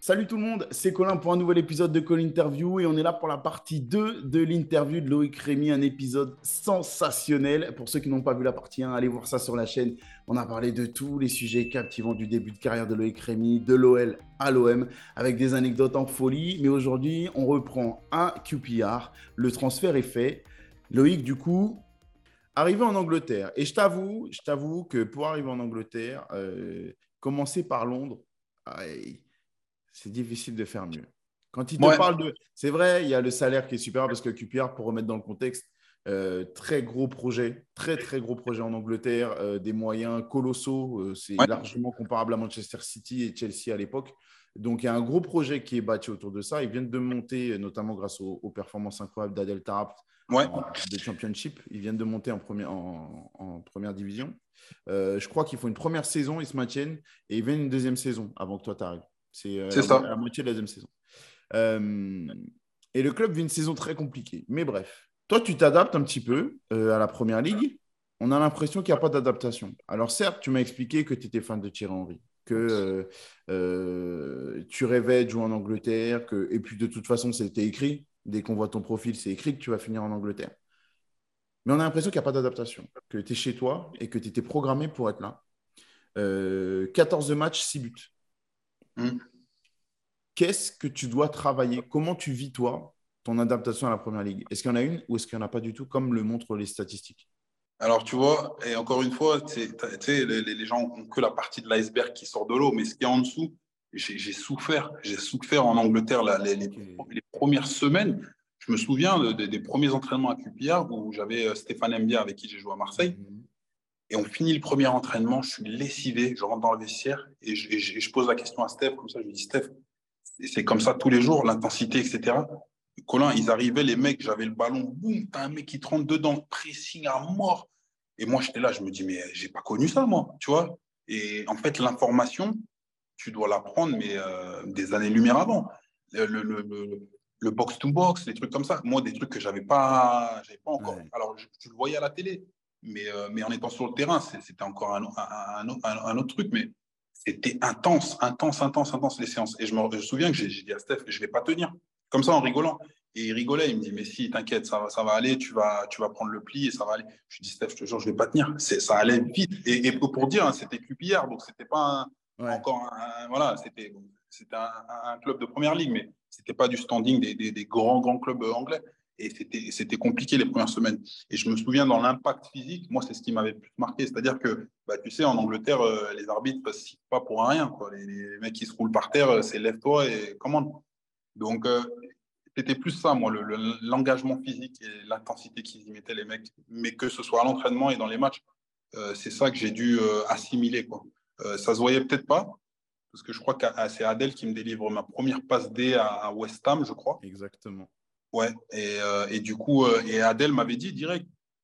Salut tout le monde, c'est Colin pour un nouvel épisode de Call Interview et on est là pour la partie 2 de l'interview de Loïc Rémy, un épisode sensationnel. Pour ceux qui n'ont pas vu la partie 1, allez voir ça sur la chaîne. On a parlé de tous les sujets captivants du début de carrière de Loïc Rémy, de l'OL à l'OM, avec des anecdotes en folie. Mais aujourd'hui, on reprend un QPR. Le transfert est fait. Loïc, du coup, arrivé en Angleterre. Et je t'avoue que pour arriver en Angleterre, commencer par Londres, aïe, c'est difficile de faire mieux. Quand il te Ouais, parle de... C'est vrai, il y a le salaire qui est super parce que QPR, pour remettre dans le contexte, très gros projet, très très gros projet en Angleterre, des moyens colossaux, c'est ouais, largement comparable à Manchester City et Chelsea à l'époque. Donc il y a un gros projet qui est bâti autour de ça. Ils viennent de monter, notamment grâce aux performances incroyables d'Adel Taarabt ouais. en de Championship. Ils viennent de monter en première division. Je crois qu'ils font une première saison, ils se maintiennent et ils viennent une deuxième saison avant que toi t'arrives. C'est C'est ça. la moitié de la deuxième saison. Euh, et le club vit une saison très compliquée. Mais bref, toi, tu t'adaptes un petit peu à la première ligue. On a l'impression qu'il n'y a pas d'adaptation. Alors, certes, tu m'as expliqué que tu étais fan de Thierry Henry, que tu rêvais de jouer en Angleterre, et puis de toute façon, c'était écrit. Dès qu'on voit ton profil, c'est écrit que tu vas finir en Angleterre. Mais on a l'impression qu'il n'y a pas d'adaptation, que tu es chez toi et que tu étais programmé pour être là. 14 matchs, 6 buts. Mm. Qu'est-ce que tu dois travailler? Comment tu vis, toi, ton adaptation à la première ligue? Est-ce qu'il y en a une ou est-ce qu'il n'y en a pas du tout, comme le montrent les statistiques? Alors, tu vois, et encore une fois, tu sais, les gens ont que la partie de l'iceberg qui sort de l'eau, mais ce qu'il y a en dessous, j'ai souffert. J'ai souffert en Angleterre les premières semaines. Je me souviens des premiers entraînements à QPR où j'avais Stéphane Mbia avec qui j'ai joué à Marseille. Mhm. Et on finit le premier entraînement, je suis lessivé, je rentre dans le vestiaire et je pose la question à Steph, comme ça, je lui dis, Steph, c'est comme ça tous les jours, l'intensité, etc. Colin, ils arrivaient, les mecs, j'avais le ballon, boum, t'as un mec qui te rentre dedans, pressing à mort. Et moi, j'étais là, je me dis, mais j'ai pas connu ça, moi, tu vois. Et en fait, l'information, tu dois la prendre, mais des années-lumière avant. Le box-to-box, les trucs comme ça. Moi, des trucs que j'avais pas encore. Ouais, Alors, tu le voyais à la télé, mais en étant sur le terrain, c'était encore un autre truc. Mais c'était intense, intense, intense, intense les séances. Et je me souviens que j'ai dit à Steph, je vais pas tenir. Comme ça, en rigolant. Et il rigolait, il me dit, mais si, t'inquiète, ça va aller, tu vas prendre le pli et ça va aller. Je lui dis, Steph, je te jure, je vais pas tenir. Ça allait vite. Et pour dire, hein, c'était QPR, donc c'était pas ouais, encore voilà, c'était un club de première ligue, mais c'était pas du standing des grands, grands clubs anglais. Et c'était compliqué les premières semaines. Et je me souviens dans l'impact physique, moi, c'est ce qui m'avait plus marqué. C'est-à-dire que, bah, tu sais, en Angleterre, les arbitres ne sifflent pas pour un rien, quoi. Les mecs qui se roulent par terre, c'est lève-toi et commande. Donc, c'était plus ça, moi, l'engagement physique et l'intensité qu'ils y mettaient, les mecs. Mais que ce soit à l'entraînement et dans les matchs, c'est ça que j'ai dû assimiler, quoi. Ça se voyait peut-être pas, parce que je crois que c'est Adel qui me délivre ma première passe D à West Ham, je crois. exactement. Ouais, et du coup, et Adel m'avait dit direct,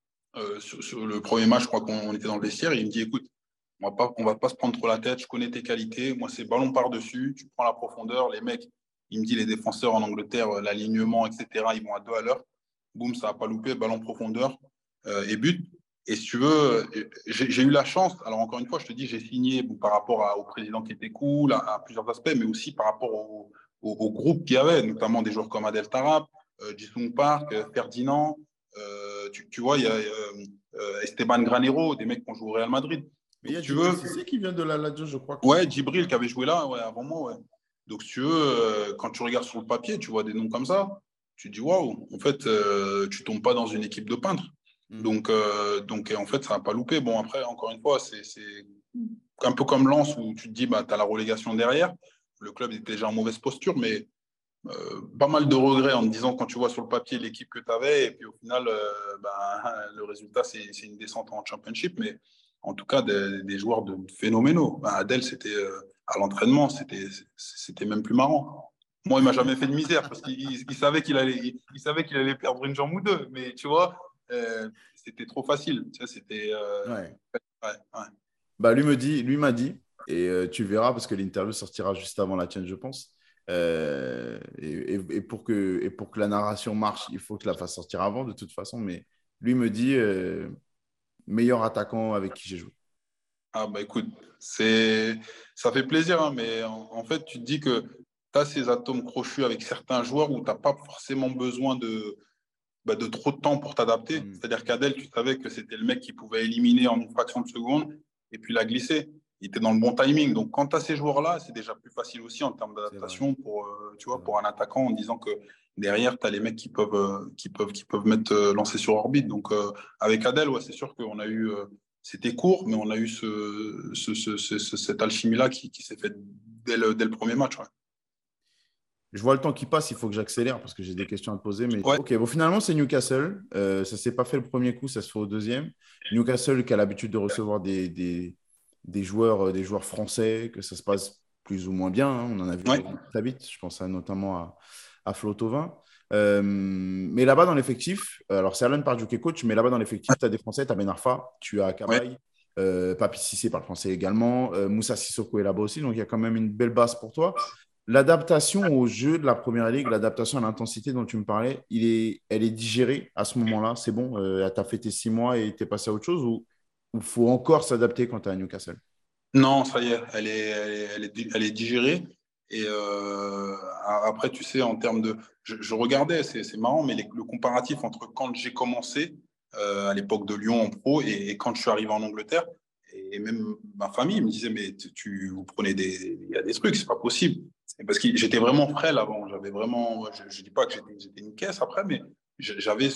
sur le premier match, je crois qu'on était dans le vestiaire, et il me dit, écoute, on va pas se prendre trop la tête, je connais tes qualités, moi c'est ballon par-dessus, tu prends la profondeur, les mecs, il me dit les défenseurs en Angleterre, l'alignement, etc., ils vont à deux à l'heure, boum, ça n'a pas loupé, ballon profondeur et but. Et si tu veux, j'ai eu la chance, alors encore une fois, je te dis, j'ai signé bon, par rapport au président qui était cool, à plusieurs aspects, mais aussi par rapport au groupe qu'il y avait, notamment des joueurs comme Adel Tarap, Jisung Park, Ferdinand, tu vois, il y a Esteban Granero, des mecs qui ont joué au Real Madrid. Mais il y Donc, a si tu Djibril veux, Cissé qui vient de la Lazio, je crois, qui ouais, joue. Djibril qui avait joué là, ouais, avant moi, ouais. Donc, si tu veux, quand tu regardes sur le papier, tu vois des noms comme ça, tu te dis waouh, en fait, tu tombes pas dans une équipe de peintres. Mhm. Donc en fait, ça n'a pas loupé. Bon, après, encore une fois, c'est un peu comme Lens où tu te dis, bah, tu as la relégation derrière. Le club était déjà en mauvaise posture, mais pas mal de regrets en te disant quand tu vois sur le papier l'équipe que tu avais, et puis au final, le résultat, c'est une descente en championship, mais en tout cas, des joueurs phénoménaux. Bah, Adel, c'était à l'entraînement, c'était même plus marrant. Moi, il m'a jamais fait de misère parce qu'il savait qu'il allait perdre une jambe ou deux, mais tu vois, c'était trop facile. Tu sais, c'était. Ouais. Ouais, ouais. Bah, lui m'a dit, et tu verras parce que l'interview sortira juste avant la tienne, je pense. Et pour que la narration marche, il faut que la fasse sortir avant, de toute façon. Mais lui me dit meilleur attaquant avec qui j'ai joué. Ah bah écoute, ça fait plaisir, hein, mais en fait, tu te dis que as ces atomes crochus avec certains joueurs où tu n'as pas forcément besoin de trop de temps pour t'adapter. C'est-à-dire qu'Adel, tu savais que c'était le mec qui pouvait éliminer en une fraction de seconde et puis la glisser. Il était dans le bon timing. Donc, quand tu as ces joueurs-là, c'est déjà plus facile aussi en termes d'adaptation pour, pour un attaquant en disant que derrière, tu as les mecs qui peuvent mettre lancer sur orbite. Donc, avec Adel, ouais, c'est sûr qu'on a eu. C'était court, mais on a eu cette alchimie-là qui s'est faite dès le premier match. Ouais. Je vois le temps qui passe, il faut que j'accélère parce que j'ai des questions à te poser. Mais Ouais. ok, bon, finalement, c'est Newcastle. Ça ne s'est pas fait le premier coup, ça se fait au deuxième. Newcastle qui a l'habitude de recevoir des joueurs français, que ça se passe plus ou moins bien, hein. On en a vu Ouais. très vite. Je pense notamment à Flo Thauvin. Mais là-bas, dans l'effectif, alors c'est Alan Pardew qui est coach, mais là-bas, dans l'effectif, tu as des Français, tu as Ben Arfa, tu as Ouais. Cabaye, Papi Cissé parle français également, Moussa Sissoko est là-bas aussi, donc il y a quand même une belle base pour toi. L'adaptation au jeu de la Première Ligue, l'adaptation à l'intensité dont tu me parlais, elle est digérée à ce moment-là. C'est bon, tu as fait tes 6 mois et tu es passé à autre chose ou il faut encore s'adapter quand tu es à Newcastle? Non, ça y est, elle est digérée. Et après, tu sais, en termes de. Je regardais, c'est marrant, mais le comparatif entre quand j'ai commencé à l'époque de Lyon en pro et quand je suis arrivé en Angleterre, et même ma famille me disait, mais vous prenez il y a des trucs, c'est pas possible. Parce que j'étais vraiment frêle avant. J'avais vraiment. Je dis pas que j'étais une caisse après, mais j'avais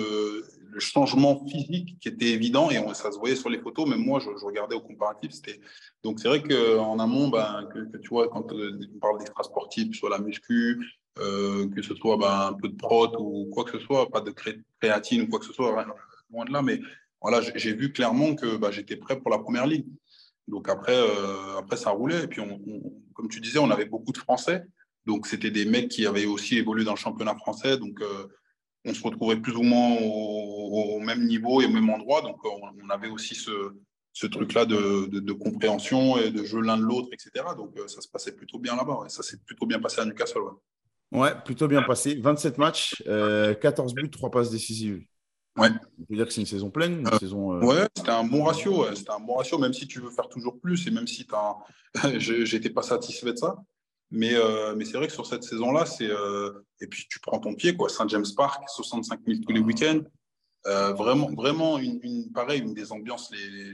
le changement physique qui était évident et ça se voyait sur les photos. Même moi, je regardais au comparatif, donc, c'est vrai qu'en amont, que tu vois, quand on parle d'extra sportif, soit la muscu, que ce soit un peu de prot ou quoi que ce soit, pas de créatine ou quoi que ce soit, loin de là, mais voilà, j'ai vu clairement que j'étais prêt pour la première ligue. Donc après ça roulait. Et puis, comme tu disais, on avait beaucoup de Français. Donc, c'était des mecs qui avaient aussi évolué dans le championnat français. Donc, on se retrouvait plus ou moins au même niveau et au même endroit. Donc, on avait aussi ce truc-là de compréhension et de jeu l'un de l'autre, etc. Donc, ça se passait plutôt bien là-bas. Ouais. Ça s'est plutôt bien passé à Newcastle. Ouais, Ouais, plutôt bien passé. 27 matchs, 14 buts, 3 passes décisives. ouais. On peut dire que c'est une saison pleine, une saison. Ouais, c'était un bon ratio. Ouais. C'était un bon ratio, même si tu veux faire toujours plus et même si j'étais pas satisfait de ça. Mais c'est vrai que sur cette saison-là, et puis tu prends ton pied, quoi. Saint James Park, 65 000 tous les week-ends. Vraiment, vraiment pareil, une des ambiances.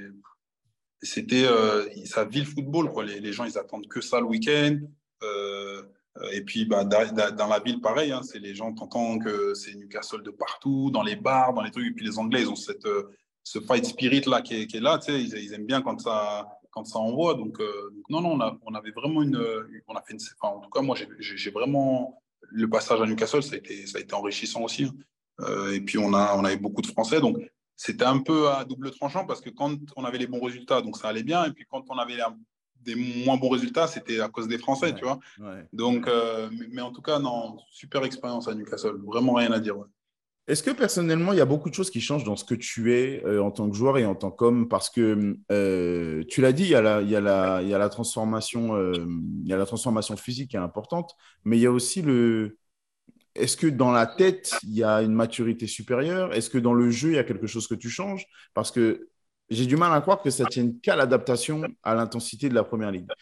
C'était ça vit le football, quoi. Les gens, ils attendent que ça le week-end. Euh, et puis, dans la ville, pareil, hein, c'est les gens, t'entends que c'est Newcastle de partout, dans les bars, dans les trucs. Et puis, les Anglais, ils ont ce fight spirit là qui est là. Tu sais, ils aiment bien quand ça envoie. Donc, non, non, on avait vraiment on a fait enfin, en tout cas, moi, j'ai vraiment le passage à Newcastle, ça a été enrichissant aussi, hein. Et puis, on avait beaucoup de Français. Donc, c'était un peu à double tranchant parce que quand on avait les bons résultats, donc ça allait bien. Et puis quand on avait des moins bons résultats, c'était à cause des Français, Ouais, tu vois. ouais. Donc, mais en tout cas, non, super expérience à Newcastle. Vraiment rien à dire. Ouais. Est-ce que personnellement, il y a beaucoup de choses qui changent dans ce que tu es en tant que joueur et en tant qu'homme? Parce que tu l'as dit, il y a la transformation, il y a la transformation physique qui est importante, mais il y a aussi le. Est-ce que dans la tête, il y a une maturité supérieure? Est-ce que dans le jeu, il y a quelque chose que tu changes? Parce que j'ai du mal à croire que ça tienne qu'à l'adaptation à l'intensité de la première ligue.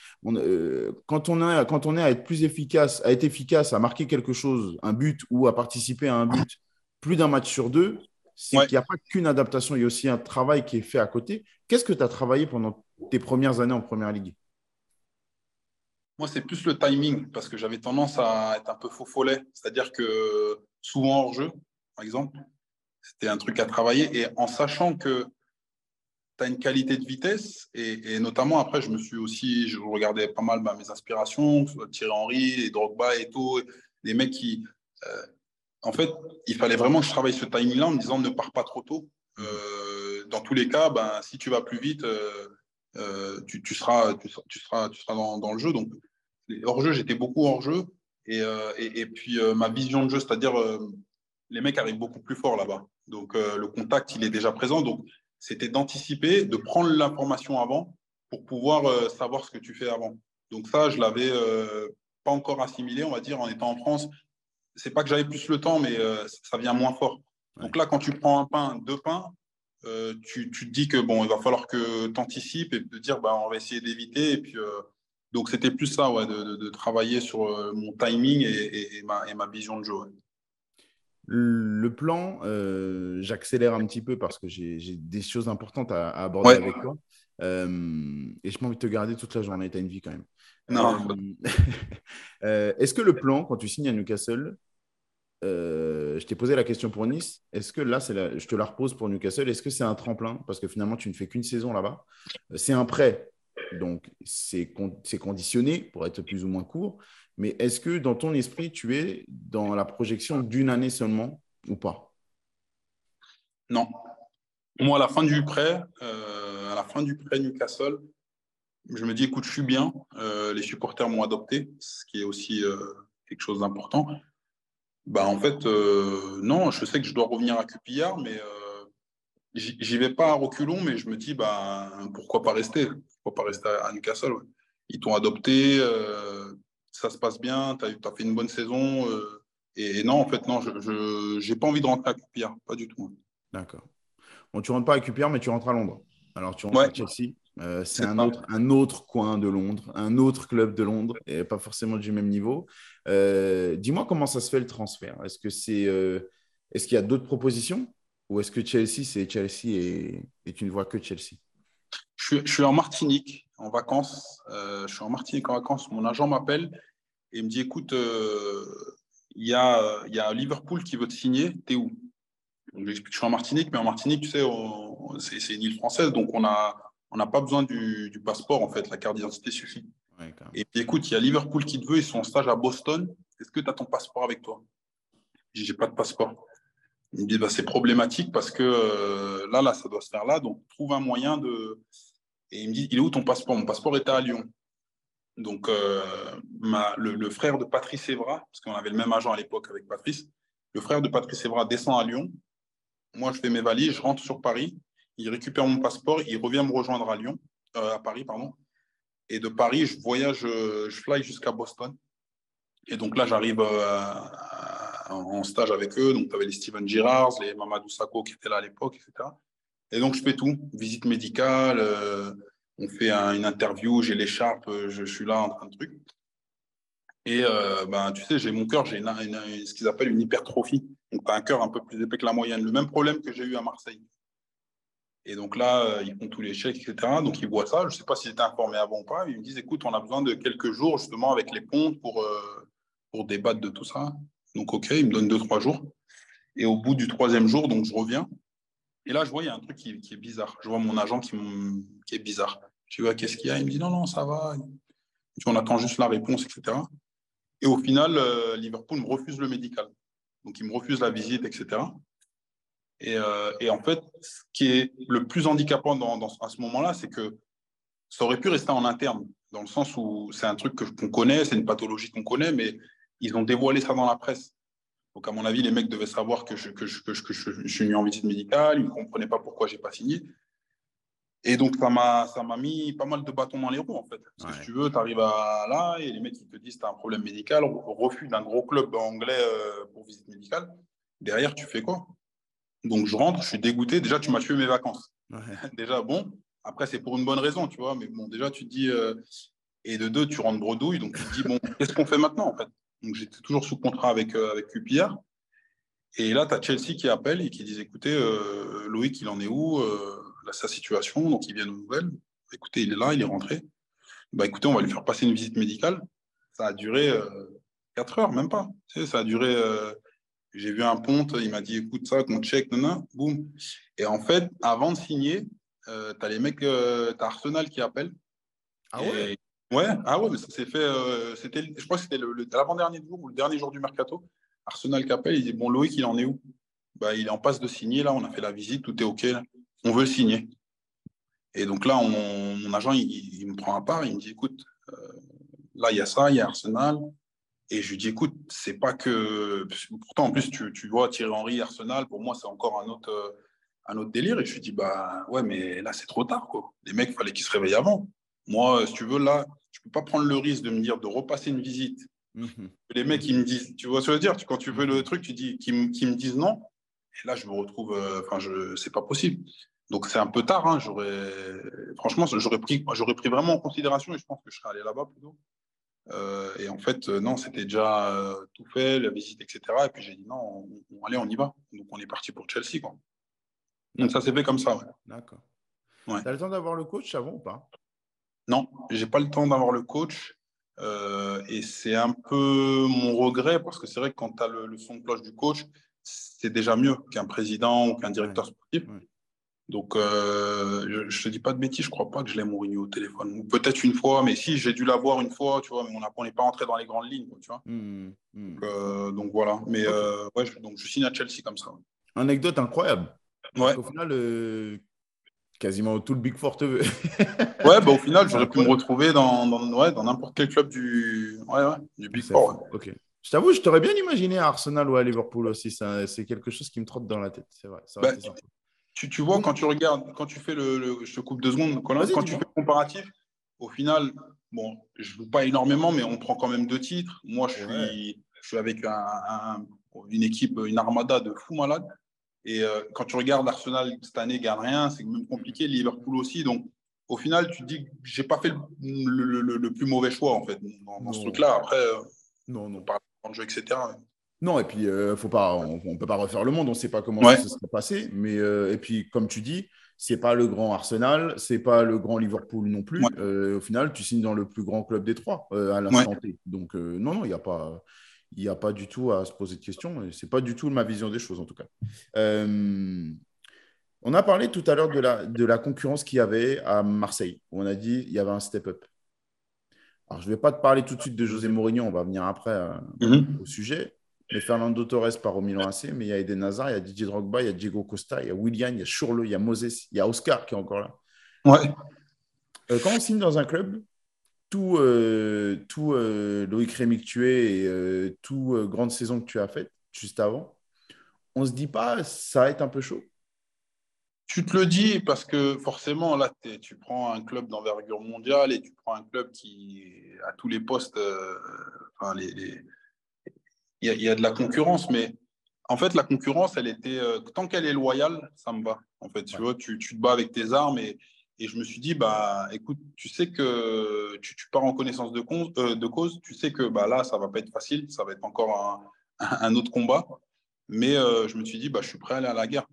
Quand on est à être plus efficace, à être efficace, à marquer quelque chose, un but ou à participer à un but plus d'un match sur deux, c'est Ouais. qu'il n'y a pas qu'une adaptation, il y a aussi un travail qui est fait à côté. Qu'est-ce que tu as travaillé pendant tes premières années en première ligue? Moi, c'est plus le timing parce que j'avais tendance à être un peu faux follet. C'est-à-dire que souvent hors jeu, par exemple, c'était un truc à travailler. Et en sachant que tu as une qualité de vitesse et notamment après, je regardais pas mal mes inspirations, que ce soit Thierry Henry, et Drogba et tout, des mecs qui. En fait, il fallait vraiment que je travaille ce timing-là en me disant ne pars pas trop tôt. Dans tous les cas, si tu vas plus vite, tu seras dans le jeu. Donc, hors-jeu, j'étais beaucoup hors-jeu. Et puis, ma vision de jeu, c'est-à-dire les mecs arrivent beaucoup plus fort là-bas. Donc, le contact, il est déjà présent. Donc, c'était d'anticiper, de prendre l'information avant pour pouvoir savoir ce que tu fais avant. Donc, ça, je l'avais pas encore assimilé, on va dire, en étant en France. C'est pas que j'avais plus le temps, mais ça vient moins fort. Ouais. Donc là, quand tu prends un pain, deux pains, tu te dis que bon, il va falloir que tu anticipes et te dire on va essayer d'éviter. Et puis, Donc, c'était plus ça, ouais, de travailler sur mon timing et ma vision de jeu. Ouais. Le plan, j'accélère un petit peu parce que j'ai des choses importantes à aborder Ouais. avec toi. Et je n'ai pas envie de te garder toute la journée. Tu as une vie quand même. Non. Est-ce que le plan, quand tu signes à Newcastle, je t'ai posé la question pour Nice, est-ce que là, je te la repose pour Newcastle, est-ce que c'est un tremplin? Parce que finalement, tu ne fais qu'une saison là-bas. C'est un prêt, donc c'est conditionné pour être plus ou moins court. Mais est-ce que dans ton esprit, tu es dans la projection d'une année seulement ou pas? Non. Moi, à la fin du prêt Newcastle, je me dis, écoute, je suis bien. Les supporters m'ont adopté, ce qui est aussi quelque chose d'important. Bah, en fait, non, je sais que je dois revenir à QPR, mais j'y vais pas à reculons, mais je me dis, bah, pourquoi pas rester? Pourquoi pas rester à Newcastle? Ouais. Ils t'ont adopté, ça se passe bien, tu as fait une bonne saison. Et non, en fait, non, je n'ai pas envie de rentrer à QPR, pas du tout. D'accord. Bon, tu rentres pas à QPR, mais tu rentres à Londres. Alors, tu rentres Ouais, à Chelsea. C'est c'est ça. un autre coin de Londres, un autre club de Londres, et pas forcément du même niveau. Dis-moi comment ça se fait le transfert. Est-ce qu'il y a d'autres propositions ou est-ce que Chelsea, c'est Chelsea et tu ne vois que Chelsea? Je suis en Martinique en vacances. Je suis en Martinique en vacances. Mon agent m'appelle et il me dit, écoute, il y a Liverpool qui veut te signer. T'es où? Donc, je lui explique que je suis en Martinique, mais en Martinique, tu sais, c'est une île française, donc on n'a pas besoin du passeport, en fait. La carte d'identité suffit. Ouais, quand même. Et puis, écoute, il y a Liverpool qui te veut. Ils sont en stage à Boston. Est-ce que tu as ton passeport avec toi? Je dis, j'ai pas de passeport. Il me dit, bah, c'est problématique parce que là, ça doit se faire là. Donc, trouve un moyen de. Et il me dit, il est où ton passeport? Mon passeport était à Lyon. Donc, le frère de Patrice Evra, parce qu'on avait le même agent à l'époque avec Patrice, le frère de Patrice Evra descend à Lyon. Moi, je fais mes valises, je rentre sur Paris. Il récupère mon passeport, il revient me rejoindre à Lyon, à Paris, pardon. Et de Paris, je voyage, je fly jusqu'à Boston. Et donc là, j'arrive en stage avec eux. Donc, tu avais les Steven Gerrard, les Mamadou Sakho qui étaient là à l'époque, etc. Et donc, je fais tout. Visite médicale, on fait une interview, j'ai l'écharpe, je suis là en train de truc. Et ben, tu sais, j'ai mon cœur, j'ai ce qu'ils appellent une hypertrophie. Donc, tu as un cœur un peu plus épais que la moyenne. Le même problème que j'ai eu à Marseille. Et donc là, ils font tous les chèques, etc. Donc, ils voient ça. Je ne sais pas s'ils étaient informés avant ou pas. Ils me disent, écoute, on a besoin de quelques jours, justement, avec les pontes pour débattre de tout ça. Donc, OK, ils me donnent 2, 3 jours. Et au bout du troisième jour, donc, je reviens. Et là, je vois, il y a un truc qui est bizarre. Je vois mon agent qui est bizarre. Je dis, ouais, qu'est-ce qu'il y a? Il me dit, non, non, ça va. On attend juste la réponse, etc. Et au final, Liverpool me refuse le médical. Donc, il me refuse la visite, etc. Et en fait, ce qui est le plus handicapant à ce moment-là, c'est que ça aurait pu rester en interne, dans le sens où c'est un truc qu'on connaît, c'est une pathologie qu'on connaît, mais ils ont dévoilé ça dans la presse. Donc, à mon avis, les mecs devaient savoir que je suis venu en visite médicale, ils ne comprenaient pas pourquoi je n'ai pas signé. Et donc, ça m'a mis pas mal de bâtons dans les roues, en fait. Parce que si Ouais. tu veux, tu arrives là, et les mecs, ils te disent que tu as un problème médical, refus d'un gros club anglais pour visite médicale. Derrière, tu fais quoi? Donc, je rentre, je suis dégoûté. Déjà, tu m'as tué mes vacances. Ouais. Déjà, bon. Après, c'est pour une bonne raison, tu vois. Mais bon, déjà, tu te dis. Et de deux, tu rentres bredouille. Donc, tu te dis, bon, qu'est-ce qu'on fait maintenant, en fait? Donc, j'étais toujours sous contrat avec QPR. Et là, tu as Chelsea qui appelle et qui dit, écoutez, Loïc, il en est où sa situation? Donc, ils viennent aux nouvelles. Écoutez, il est là, il est rentré. Bah, écoutez, on va lui faire passer une visite médicale. Ça a duré 4 heures, même pas. Tu sais, ça a duré. J'ai vu un ponte, il m'a dit, écoute, ça, qu'on check, non, boum. Et en fait, avant de signer, tu as les mecs, tu as Arsenal qui appelle. Ah ouais? Et ouais, ah ouais, mais ça s'est fait. Je crois que c'était l'avant-dernier jour ou le dernier jour du mercato. Arsenal qui appelle, il dit, bon, Loïc, il en est où? Bah, il est en passe de signer, là, on a fait la visite, tout est OK, là. On veut le signer. Et donc là, mon agent, il me prend à part, il me dit, écoute, là, il y a ça, il y a Arsenal. Et je lui dis, écoute, c'est pas que. Pourtant, en plus, tu vois, Thierry Henry, Arsenal, pour moi, c'est encore un autre délire. Et je lui dis, bah ouais, mais là, c'est trop tard, quoi. Les mecs, il fallait qu'ils se réveillent avant. Moi, si tu veux, là, je peux pas prendre le risque de me dire de repasser une visite. Mhm. Les mecs, ils me disent, tu vois ce que je veux dire? Quand tu veux le Mhm. truc, tu dis qu'ils me disent non. Et là, je me retrouve, enfin, c'est pas possible. Donc, c'est un peu tard. Hein. Franchement, j'aurais pris vraiment en considération et je pense que je serais allé là-bas plutôt. Et en fait, non, c'était déjà tout fait, la visite, etc. Et puis j'ai dit non, allez, on y va. Donc on est parti pour Chelsea, quoi. Donc ça s'est fait comme ça, ouais. D'accord. Ouais. Tu as le temps d'avoir le coach avant ou pas? Non, j'ai pas le temps d'avoir le coach. Et c'est un peu mon regret parce que c'est vrai que quand tu as le son de cloche du coach, c'est déjà mieux qu'un président ou qu'un Ouais. directeur sportif. Ouais. Donc, je te dis pas de bêtises, je crois pas que je l'ai Mourinho au téléphone. Ou peut-être une fois, mais si, j'ai dû l'avoir une fois, tu vois, mais on n'est pas entré dans les grandes lignes, quoi, tu vois. Donc voilà. Mais Ok. ouais, donc je signe à Chelsea comme ça. Anecdote incroyable. Parce Ouais. qu'au final, quasiment tout le Big Four te veut. Ouais, bah, au final, C'est j'aurais pu me incroyable. retrouver dans n'importe quel club du Big C'est Four. fou. Ok. Je t'avoue, je t'aurais bien imaginé à Arsenal ou à Liverpool aussi. C'est quelque chose qui me trotte dans la tête. C'est vrai. Ça aurait Bah, été sympa. tu vois, Bon, quand tu regardes, quand tu fais je te coupe 2 secondes, Colin, vas-y, quand tu fais dis-moi. le comparatif, au final, bon, je joue pas énormément, mais on prend quand même 2 titres. Moi, Ouais. je suis avec une équipe, une armada de fous malades. Et quand tu regardes Arsenal cette année gagne rien, c'est même compliqué. Liverpool aussi. Donc, au final, tu te dis que j'ai pas fait le plus mauvais choix en fait dans ce Non. truc-là. Après, Non, on non. parle de jeu, etc. Non, et puis, faut pas, on peut pas refaire le monde, on ne sait pas comment ça Ouais, se serait passé. Mais, et puis, comme tu dis, c'est pas le grand Arsenal, c'est pas le grand Liverpool non ouais, plus. Au final, tu signes dans le plus grand club des trois à ouais. l'instant T. Donc, non, non, il y a pas du tout à se poser de questions. Et c'est pas du tout ma vision des choses, en tout cas. Euh, on a parlé tout à l'heure de la concurrence qu'il y avait à Marseille. Où on a dit il y avait un step-up. Alors, je ne vais pas te parler tout de suite de José Mourinho, on va venir après au Mhm. sujet. Mais Fernando Torres part au Milan AC, mais il y a Eden Hazard, il y a Didier Drogba, il y a Diego Costa, il y a Willian, il y a Schürrle, il y a Moses, il y a Oscar qui est encore là. Ouais. Quand on signe dans un club, Loïc Rémy que tu es et tout grande saison que tu as faite juste avant, on ne se dit pas ça va être un peu chaud. Tu te le dis parce que forcément, là, tu prends un club d'envergure mondiale et tu prends un club qui, à tous les postes, enfin, il y a de la concurrence, mais en fait, la concurrence, elle était, tant qu'elle est loyale, ça me va. En fait, tu Ouais. vois, tu te bats avec tes armes et je me suis dit, bah, écoute, tu sais que tu pars en connaissance de cause, tu sais que bah, là, ça va pas être facile, ça va être encore un autre combat, mais je me suis dit, bah, je suis prêt à aller à la guerre.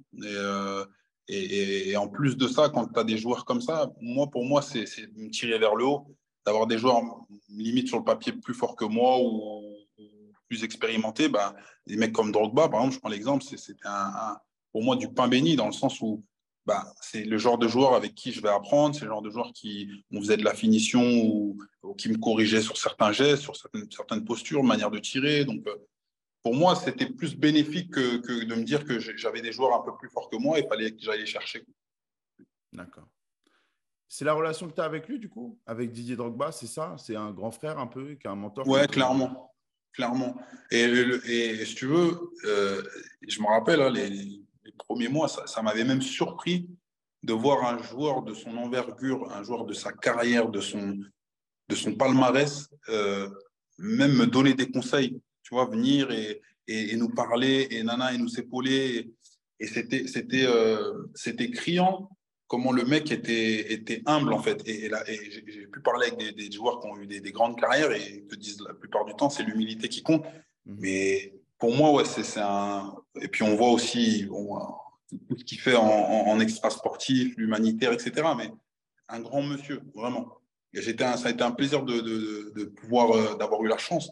Et en plus de ça, quand tu as des joueurs comme ça, pour moi, c'est me tirer vers le haut, d'avoir des joueurs limite sur le papier plus forts que moi ou plus expérimentés. Bah, des mecs comme Drogba, par exemple, je prends l'exemple, c'était pour moi du pain béni dans le sens où bah, c'est le genre de joueur avec qui je vais apprendre, c'est le genre de joueur qui on faisait de la finition ou qui me corrigeait sur certains gestes, sur certaines postures, manière de tirer. Donc, pour moi, c'était plus bénéfique que de me dire que j'avais des joueurs un peu plus forts que moi et il fallait que j'aille les chercher. D'accord. C'est la relation que tu as avec lui, du coup, avec Didier Drogba, c'est ça? C'est un grand frère un peu, qui est un mentor, qui est un Ouais, peu. clairement. Clairement. Et si tu veux, je me rappelle, hein, les premiers mois, ça m'avait même surpris de voir un joueur de son envergure, un joueur de sa carrière, de son palmarès, même me donner des conseils, tu vois, venir et nous parler et nous épauler. Et c'était criant comment le mec était humble, en fait. Et j'ai pu parler avec des joueurs qui ont eu des grandes carrières et ils te disent la plupart du temps, c'est l'humilité qui compte. Mhm. Mais pour moi, ouais, c'est un. Et puis on voit aussi tout ce qu'il fait en extra sportif, l'humanitaire, etc. Mais un grand monsieur, vraiment. Ça a été un plaisir de pouvoir, d'avoir eu la chance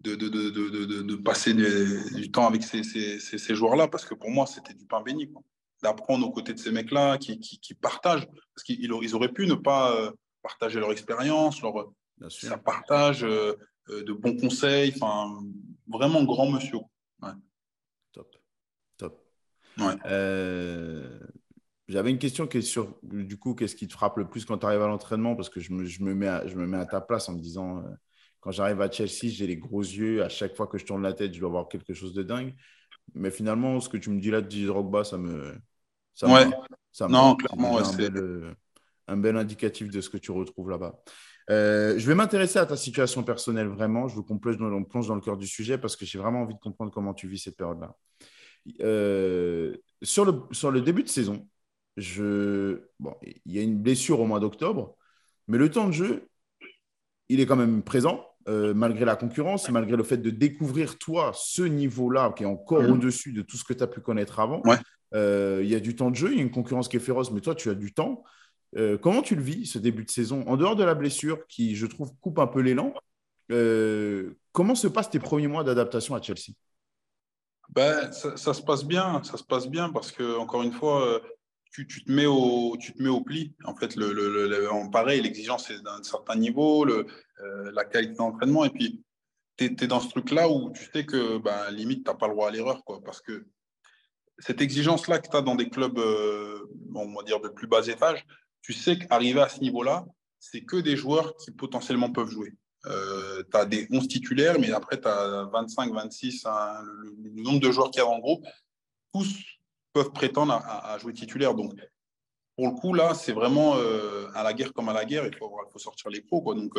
de passer du temps avec ces joueurs-là, parce que pour moi, c'était du pain béni, quoi. D'apprendre aux côtés de ces mecs-là qui partagent, parce qu'ils auraient pu ne pas partager leur expérience, Bien sûr. ça partage de bons conseils, enfin, vraiment grand monsieur. Ouais. Top. Top. Ouais. Euh, J'avais une question qui est sur, du coup, qu'est-ce qui te frappe le plus quand tu arrives à l'entraînement? Parce que je me mets à ta place en me disant, quand j'arrive à Chelsea, j'ai les gros yeux. À chaque fois que je tourne la tête, je dois voir quelque chose de dingue. Mais finalement, ce que tu me dis là de Didier Drogba, ça me Ouais. va. Ça me Non, va. C'est clairement, ouais, déjà c'est. un bel indicatif de ce que tu retrouves là-bas. Je vais m'intéresser à ta situation personnelle vraiment. Je veux on plonge dans le cœur du sujet parce que j'ai vraiment envie de comprendre comment tu vis cette période-là. Sur le début de saison, bon, il y a une blessure au mois d'octobre, mais le temps de jeu, il est quand même présent, malgré la concurrence, malgré le fait de découvrir, toi, ce niveau-là qui est encore au-dessus de tout ce que tu as pu connaître avant. Ouais. Il y a du temps de jeu, il y a une concurrence qui est féroce, mais toi, tu as du temps. Comment tu le vis, ce début de saison? En dehors de la blessure qui, je trouve, coupe un peu l'élan, comment se passent tes premiers mois d'adaptation à Chelsea? Ben, ça se passe bien parce que, encore une fois, tu tu te mets au pli. En fait, en pareil, l'exigence est d'un certain niveau, la qualité d'entraînement. Et puis, tu es dans ce truc-là où tu sais que, ben, limite, tu n'as pas le droit à l'erreur, quoi. Parce que cette exigence-là que tu as dans des clubs, on va dire, de plus bas étage, tu sais qu'arriver à ce niveau-là, c'est que des joueurs qui potentiellement peuvent jouer. Tu as des 11 titulaires, mais après, tu as 25, 26, hein, le nombre de joueurs qu'il y a dans le groupe, tous peuvent prétendre à jouer titulaire. Donc, pour le coup, là, c'est vraiment à la guerre comme à la guerre, il faut sortir les pros, quoi. Donc,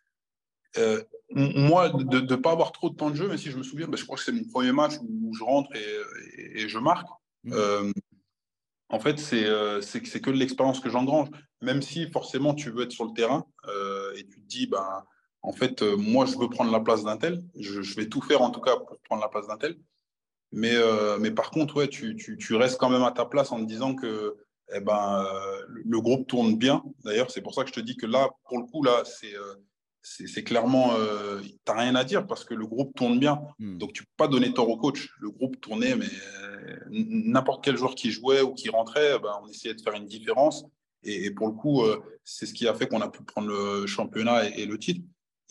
moi, de ne pas avoir trop de temps de jeu, mais si je me souviens, ben, je crois que c'est mon premier match où je rentre et je marque. Euh, En fait, c'est que de l'expérience que j'engrange. Même si forcément tu veux être sur le terrain et tu te dis, ben, en fait, moi, je veux prendre la place d'un tel. Je vais tout faire en tout cas pour prendre la place d'un tel. Mais par contre, ouais, tu restes quand même à ta place en te disant que eh ben, le groupe tourne bien. D'ailleurs, c'est pour ça que je te dis que là, pour le coup, là, c'est clairement, tu n'as rien à dire parce que le groupe tourne bien. Mm. Donc, tu ne peux pas donner tort au coach. Le groupe tournait, mais n'importe quel joueur qui jouait ou qui rentrait, ben, on essayait de faire une différence. Et pour le coup, c'est ce qui a fait qu'on a pu prendre le championnat et le titre.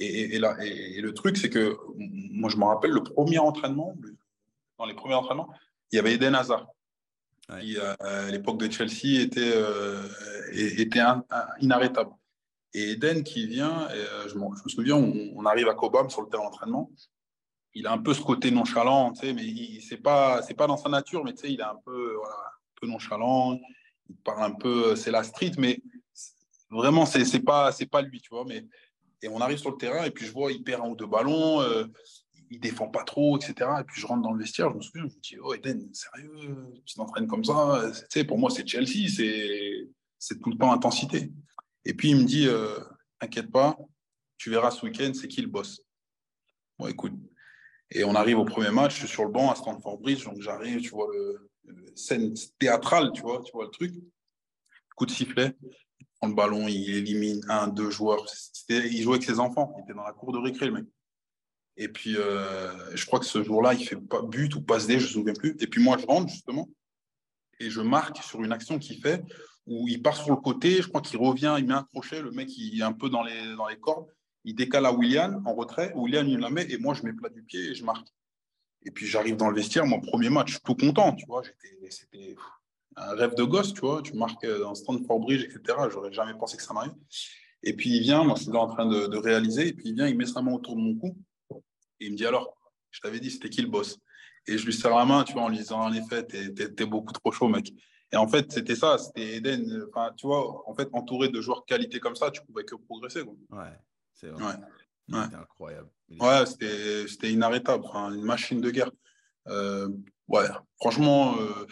Et le truc, c'est que moi, je me rappelle le premier entraînement, dans les premiers entraînements, il y avait Eden Hazard, Ouais. qui à l'époque de Chelsea était inarrêtable. Et Eden qui vient, je me souviens, on arrive à Cobham sur le terrain d'entraînement. Il a un peu ce côté nonchalant, tu sais, mais c'est pas dans sa nature, mais tu sais, il est un peu, voilà, un peu nonchalant. Il parle un peu, c'est la street, mais vraiment, c'est pas lui, tu vois. Et on arrive sur le terrain et puis je vois, il perd un ou deux ballons, il défend pas trop, etc. Et puis je rentre dans le vestiaire, je me souviens, je me dis, oh Eden, sérieux, tu t'entraînes comme ça? Tu sais, pour moi, c'est Chelsea, c'est tout le temps intensité. Et puis il me dit, t'inquiète pas, tu verras ce week-end, c'est qui le boss? Bon, écoute. Et on arrive au premier match, je suis sur le banc à Stamford Bridge, donc j'arrive, tu vois le scène théâtrale, tu vois le truc. Coup de sifflet, il prend le ballon, il élimine un, deux joueurs. Il jouait avec ses enfants, il était dans la cour de récré, le mec. Et puis, je crois que ce jour-là, il fait pas but ou passe D, je ne me souviens plus. Et puis moi, je rentre justement et je marque sur une action qu'il fait où il part sur le côté, je crois qu'il revient, il met un crochet, le mec, il est un peu dans les cordes. Il décale à Willian en retrait. Willian, il la met et moi, je mets plat du pied et je marque. Et puis j'arrive dans le vestiaire, mon premier match, tout content, tu vois. C'était un rêve de gosse, tu vois. Tu marques dans Stamford Bridge, etc. J'aurais jamais pensé que ça m'arrive. Et puis il vient, moi je suis en train de réaliser, et puis il vient, il met sa main autour de mon cou, et il me dit alors, je t'avais dit, c'était qui le boss? Et je lui serre la main, tu vois, en lui disant en effet, t'es beaucoup trop chaud, mec. Et en fait, c'était ça, c'était Eden. Enfin, tu vois, en fait, entouré de joueurs de qualité comme ça, tu pouvais que progresser, quoi. Ouais, c'est vrai. Ouais. Il Ouais. était incroyable. Ouais, c'était inarrêtable, enfin, une machine de guerre. Euh, ouais, franchement,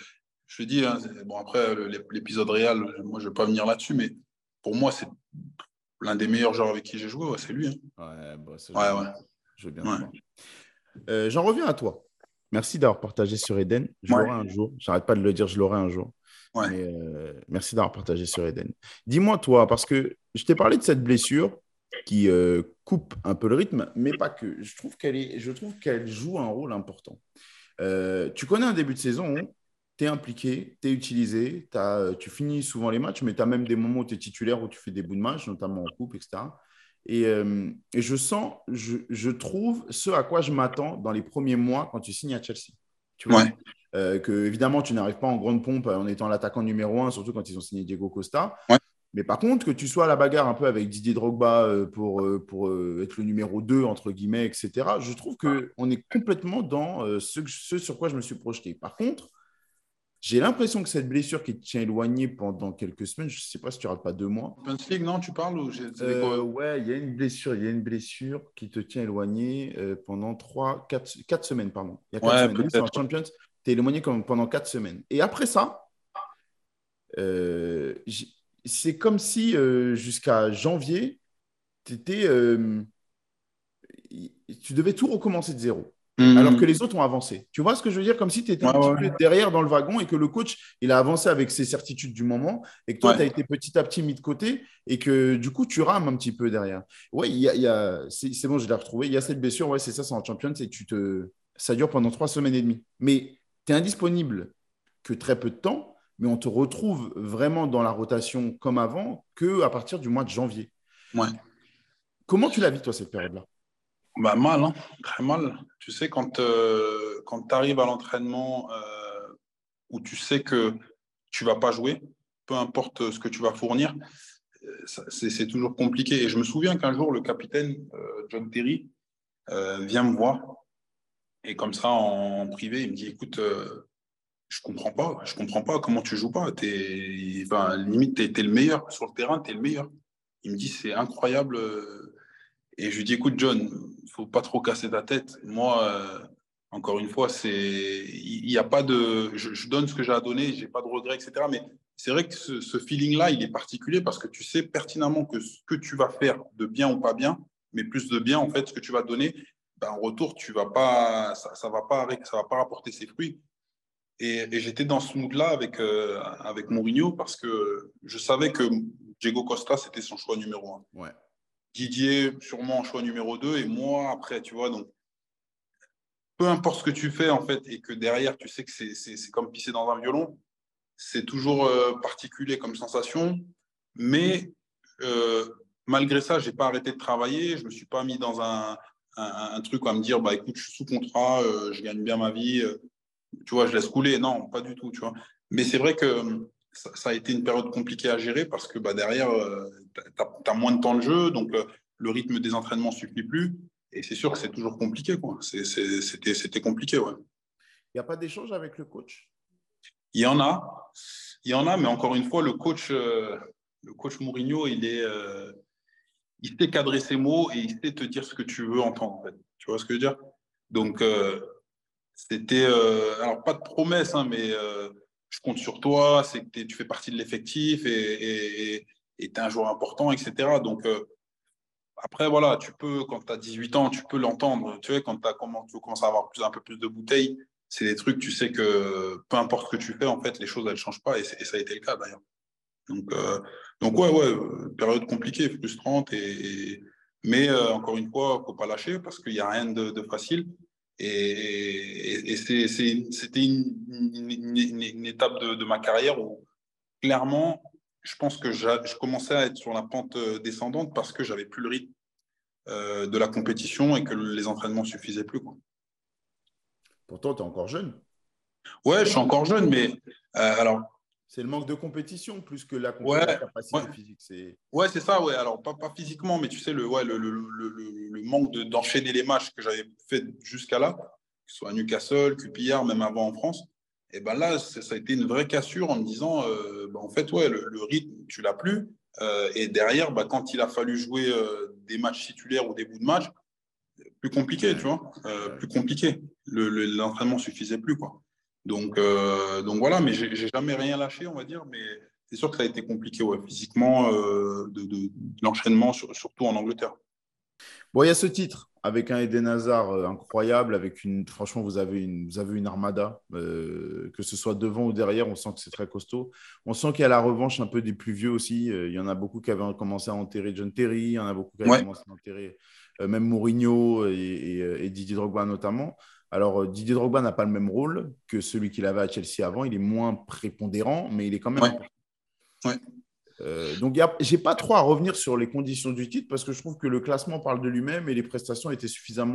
je te dis, hein, bon, après, l'épisode réel, moi, je ne vais pas venir là-dessus, mais pour moi, c'est l'un des meilleurs joueurs avec qui j'ai joué, ouais, c'est lui. Hein. Ouais, bah, ça, Ouais, ouais, je veux bien te ouais. croire. J'en reviens à toi. Merci d'avoir partagé sur Eden. Je Ouais, l'aurai un jour. J'arrête pas de le dire, je l'aurai un jour. ouais. Mais merci d'avoir partagé sur Eden. Dis-moi, toi, parce que je t'ai parlé de cette blessure qui coupe un peu le rythme, mais pas que. Je trouve qu'elle joue un rôle important. Tu connais un début de saison, tu es impliqué, tu es utilisé, tu finis souvent les matchs, mais tu as même des moments où tu es titulaire, où tu fais des bouts de match, notamment en coupe, etc. Et je trouve ce à quoi je m'attends dans les premiers mois quand tu signes à Chelsea. Tu vois, Ouais, que évidemment, tu n'arrives pas en grande pompe en étant l'attaquant numéro un, surtout quand ils ont signé Diego Costa. ouais. Mais par contre, que tu sois à la bagarre un peu avec Didier Drogba pour être le numéro 2 entre guillemets, etc., je trouve qu'on est complètement dans ce sur quoi je me suis projeté. Par contre, j'ai l'impression que cette blessure qui te tient éloigné pendant quelques semaines, je ne sais pas si tu rates pas 2 mois. Champions League, non, tu parles ou c'est quoi? Ouais, il y a une blessure qui te tient éloigné pendant 4 semaines, pardon. Il y a 4 Ouais, semaines. Oui, c'est en peut-être. Champions, tu es éloigné pendant 4 semaines. Et après ça, C'est comme si jusqu'à janvier, t'étais, tu devais tout recommencer de zéro. Alors que Mhm. les autres ont avancé. Tu vois ce que je veux dire? Comme si tu étais un Ouais, petit ouais, peu derrière dans le wagon et que le coach, il a avancé avec ses certitudes du moment et que toi, tu as ouais. été petit à petit mis de côté et que du coup, tu rames un petit peu derrière. Oui, c'est bon, je l'ai retrouvé. Il y a cette blessure, ouais, c'est ça, c'est en champion, c'est ça dure pendant 3 semaines et demie. Mais tu es indisponible que très peu de temps, mais on te retrouve vraiment dans la rotation comme avant que à partir du mois de janvier. Ouais. Comment tu la vis, toi, cette période-là? Bah, mal, hein, très mal. Tu sais, quand tu arrives à l'entraînement où tu sais que tu vas pas jouer, peu importe ce que tu vas fournir, c'est toujours compliqué. Et je me souviens qu'un jour, le capitaine John Terry vient me voir et comme ça, en privé, il me dit, écoute, je comprends pas comment tu joues pas. Enfin, limite, t'es le meilleur sur le terrain, t'es le meilleur. Il me dit, c'est incroyable. Et je lui dis, écoute, John, il faut pas trop casser ta tête. Moi, encore une fois, il y a pas de, je donne ce que j'ai à donner, j'ai pas de regrets, etc. Mais c'est vrai que ce feeling-là, il est particulier parce que tu sais pertinemment que ce que tu vas faire de bien ou pas bien, mais plus de bien, en fait, ce que tu vas donner, ben, en retour, tu vas pas, ça va pas rapporter ses fruits. Et j'étais dans ce mood-là avec Mourinho parce que je savais que Diego Costa, c'était son choix numéro un. Ouais. Didier, sûrement en choix numéro 2, et moi, après, tu vois. Donc, peu importe ce que tu fais, en fait, et que derrière, tu sais que c'est comme pisser dans un violon, c'est toujours particulier comme sensation. Mais euh, malgré ça, je n'ai pas arrêté de travailler. Je ne me suis pas mis dans un truc à me dire, bah, écoute, je suis sous contrat, je gagne bien ma vie, tu vois, je laisse couler. Non, pas du tout, tu vois. Mais c'est vrai que ça a été une période compliquée à gérer parce que bah, derrière, tu as moins de temps de jeu, donc le rythme des entraînements ne suffit plus. Et c'est sûr que c'est toujours compliqué, quoi. C'était compliqué, ouais. Il n'y a pas d'échange avec le coach? Il y en a, il y en a, mais encore une fois, le coach Mourinho, il sait cadrer ses mots et il sait te dire ce que tu veux entendre, en fait. Tu vois ce que je veux dire? Donc, c'était, alors pas de promesse, hein, mais je compte sur toi, c'est que tu fais partie de l'effectif et tu es un joueur important, etc. Donc, après, voilà, tu peux, quand tu as 18 ans, tu peux l'entendre. Tu vois, quand tu commences à avoir un peu plus de bouteilles, c'est des trucs, tu sais que peu importe ce que tu fais, en fait, les choses, elles ne changent pas. Et ça a été le cas, d'ailleurs. Donc, ouais, ouais, période compliquée, frustrante. Mais encore une fois, il ne faut pas lâcher parce qu'il n'y a rien de facile. C'était une étape de ma carrière où, clairement, je pense que je commençais à être sur la pente descendante parce que j'avais plus le rythme de la compétition et que les entraînements ne suffisaient plus, quoi. Pourtant, tu es encore jeune. Ouais, je suis encore jeune, mais alors, C'est le manque de compétition plus que la ouais, ouais, capacité physique. ouais, c'est ça, ouais. Alors, pas physiquement, mais tu sais, ouais, le manque d'enchaîner les matchs que j'avais fait jusqu'à là, que ce soit à Newcastle, QPR, même avant en France, et ben là, ça a été une vraie cassure en me disant, bah, en fait, ouais, le rythme, tu l'as plus. Et derrière, bah, quand il a fallu jouer des matchs titulaires ou des bouts de match, plus compliqué, tu Ouais, vois, ouais. plus compliqué. L'entraînement suffisait plus, quoi. Donc voilà, mais j'ai jamais rien lâché, on va dire, mais c'est sûr que ça a été compliqué, ouais, physiquement, de l'enchaînement, surtout en Angleterre. Bon, il y a ce titre avec un Eden Hazard incroyable, franchement, vous avez une armada, que ce soit devant ou derrière, on sent que c'est très costaud. On sent qu'il y a la revanche un peu des plus vieux aussi. Il y en a beaucoup qui avaient commencé à enterrer John Terry, il y en a beaucoup qui avaient Ouais, commencé à enterrer même Mourinho et Didier Drogba notamment. Alors, Didier Drogba n'a pas le même rôle que celui qu'il avait à Chelsea avant. Il est moins prépondérant, mais il est quand même ouais, important. ouais, Donc, je n'ai pas trop à revenir sur les conditions du titre parce que je trouve que le classement parle de lui-même et les prestations étaient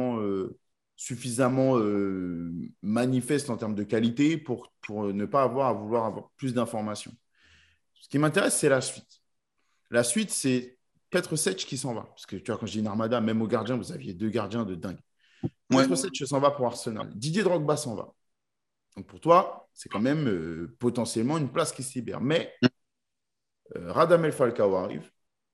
suffisamment manifestes en termes de qualité pour ne pas avoir à vouloir avoir plus d'informations. Ce qui m'intéresse, c'est la suite. La suite, c'est Petr Cech qui s'en va. Parce que tu vois, quand je dis une armada, même au gardien, vous aviez deux gardiens de dingue. ouais, Petr Cech s'en va pour Arsenal. Didier Drogba s'en va. Donc pour toi, c'est quand même potentiellement une place qui se libère. Mais Radamel Falcao arrive.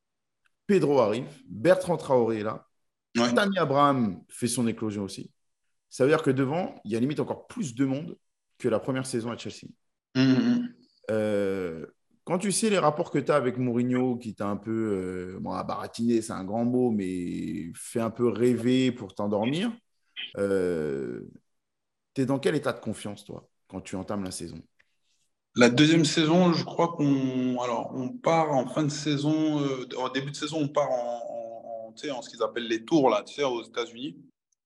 Pedro arrive, Bertrand Traoré est là, ouais. Tammy Abraham fait son éclosion aussi. Ça veut dire que devant, il y a limite encore plus de monde que la première saison à Chelsea. Hum, hum. Euh, Quand tu sais les rapports que tu as avec Mourinho, qui t'a un peu bon, baratiné, c'est un grand mot, mais fait un peu rêver pour t'endormir, euh, tu es dans quel état de confiance, toi, quand tu entames la saison? La deuxième saison, je crois on part en fin de saison, en début de saison, on part tu sais, en ce qu'ils appellent les tours, là, tu sais, aux États-Unis.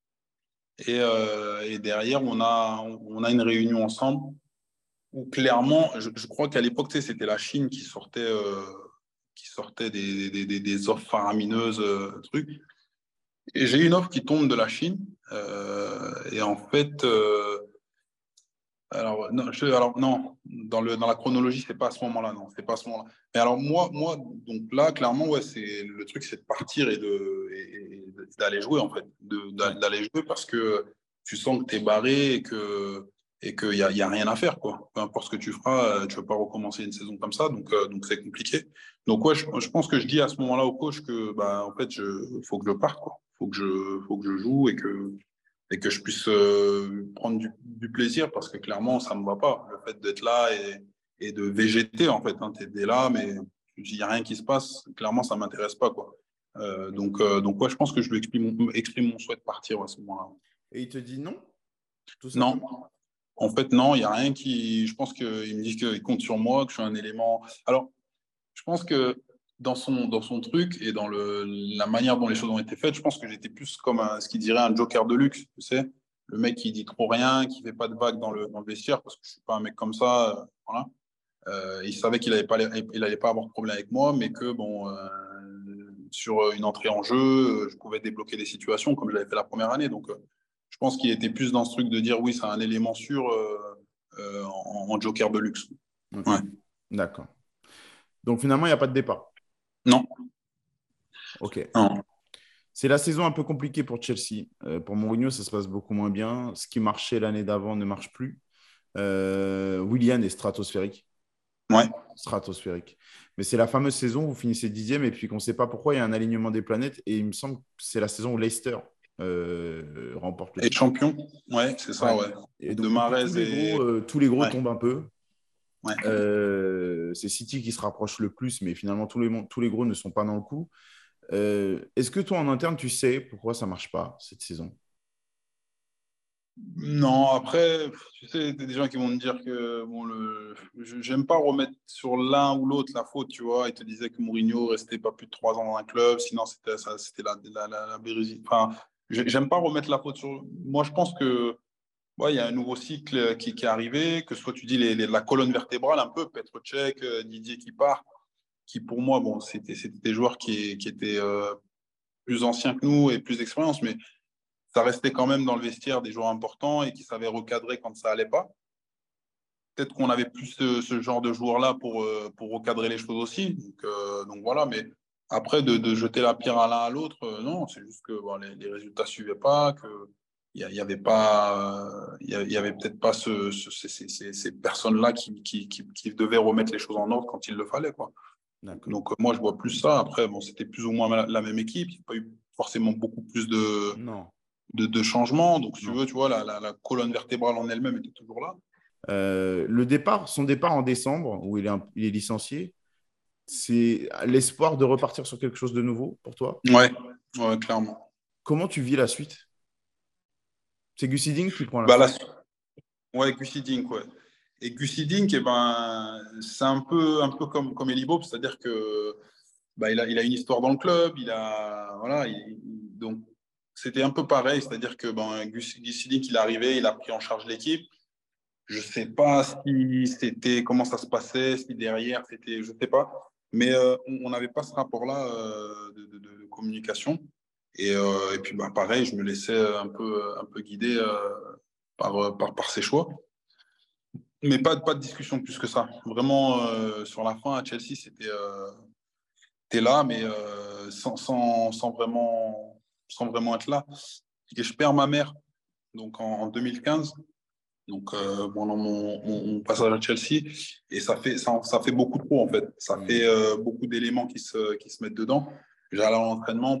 Et derrière, on a une réunion ensemble où clairement, je crois qu'à l'époque, tu sais, c'était la Chine qui sortait des offres faramineuses, trucs. Et j'ai une offre qui tombe de la Chine. Et en fait, alors non, dans la chronologie, c'est pas à ce moment-là, non, c'est pas à ce moment-là. Mais alors donc là, clairement, ouais, le truc, c'est de partir et d'aller jouer en fait, Ouais. d'aller jouer parce que tu sens que tu es barré et qu'il y a rien à faire quoi. Peu importe ce que tu feras, tu vas pas recommencer une saison comme ça, donc c'est compliqué. Donc ouais, je pense que je dis à ce moment-là au coach que bah en fait, faut que je parte quoi, faut que je joue et que je puisse prendre du plaisir parce que clairement, ça ne me va pas. Le fait d'être là et de végéter, en fait, hein, tu es là, mais il n'y a rien qui se passe. Clairement, ça ne m'intéresse pas. Quoi. Donc, ouais, je pense que je lui exprime mon souhait de partir à ce moment-là. Et il te dit non, tout Non, simplement? en fait, non, il n'y a rien qui. Je pense qu'il me dit qu'il compte sur moi, que je suis un élément. Alors, je pense que dans son truc et dans la manière dont les choses ont été faites, je pense que j'étais plus comme ce qu'il dirait un joker de luxe, tu sais, le mec qui dit trop rien, qui fait pas de vagues dans le vestiaire, parce que je suis pas un mec comme ça, voilà. Il savait il allait pas avoir de problème avec moi, mais que bon, sur une entrée en jeu, je pouvais débloquer des situations comme je l'avais fait la première année. Donc, je pense qu'il était plus dans ce truc de dire oui, c'est un élément sûr en joker de luxe. Ok, Ouais. d'accord. Donc finalement, il n'y a pas de départ. Non, Ok. non. C'est la saison un peu compliquée pour Chelsea. Pour Mourinho, ça se passe beaucoup moins bien. Ce qui marchait l'année d'avant ne marche plus. Willian est stratosphérique. Ouais. Stratosphérique. Mais c'est la fameuse saison où vous finissez dixième et puis qu'on ne sait pas pourquoi il y a un alignement des planètes. Et il me semble que c'est la saison où Leicester remporte le Et titre. champion, ouais, c'est ça, Ouais. ouais. Et De donc, du coup, Mahrez et. tous les gros Ouais, tombent un peu. ouais. C'est City qui se rapproche le plus, mais finalement, tous les gros ne sont pas dans le coup. Est-ce que toi, en interne, tu sais pourquoi ça ne marche pas cette saison? Non, après, tu sais, il y a des gens qui vont me dire que bon, j'aime pas remettre sur l'un ou l'autre la faute, tu vois. Ils te disaient que Mourinho restait pas plus de 3 ans dans un club, sinon c'était la bérésie. Enfin, j'aime pas remettre la faute sur. Moi, je pense que ouais, il y a un nouveau cycle qui est arrivé, que soit tu dis la colonne vertébrale un peu, Petr Cech, Didier qui part, qui pour moi, bon, c'était des joueurs qui étaient plus anciens que nous et plus d'expérience, mais ça restait quand même dans le vestiaire des joueurs importants et qui savaient recadrer quand ça allait pas. Peut-être qu'on avait plus ce genre de joueurs-là pour recadrer les choses aussi. Donc voilà, mais après, de jeter la pierre à l'un à l'autre, non, c'est juste que bon, les résultats ne suivaient pas, que il y avait pas, il y avait peut-être pas ces personnes-là qui devaient remettre les choses en ordre quand il le fallait, quoi. D'accord. Donc moi, je vois plus ça. Après, bon, c'était plus ou moins la même équipe. Il n'y a pas eu forcément beaucoup plus Non, de changements. Donc, si tu non. veux, tu vois, la colonne vertébrale en elle-même était toujours là. Son départ en décembre, où il est licencié, c'est l'espoir de repartir sur quelque chose de nouveau pour toi. Ouais, ouais, clairement. Comment tu vis la suite? C'est Gus Hiddink qui prend la Bah, suite. ouais, Gucci Dink, ouais. Et Gucci Dink, eh ben, c'est un peu comme Eli Bob, c'est-à-dire que bah, il a une histoire dans le club, voilà, donc c'était un peu pareil, c'est-à-dire que ben, Gucci Dink, il est arrivé, il a pris en charge l'équipe. Je sais pas si c'était comment ça se passait, si derrière c'était, je sais pas, mais on n'avait pas ce rapport-là de communication. Et puis bah pareil, je me laissais un peu guider par ses choix. Mais pas de discussion plus que ça. Vraiment, sur la fin, à Chelsea, t'es là, mais sans vraiment être là. Et je perds ma mère donc en 2015. Donc, pendant mon passage à Chelsea, et ça fait beaucoup trop, en fait. Ça fait Hmm. beaucoup d'éléments qui se mettent dedans. J'allais à l'entraînement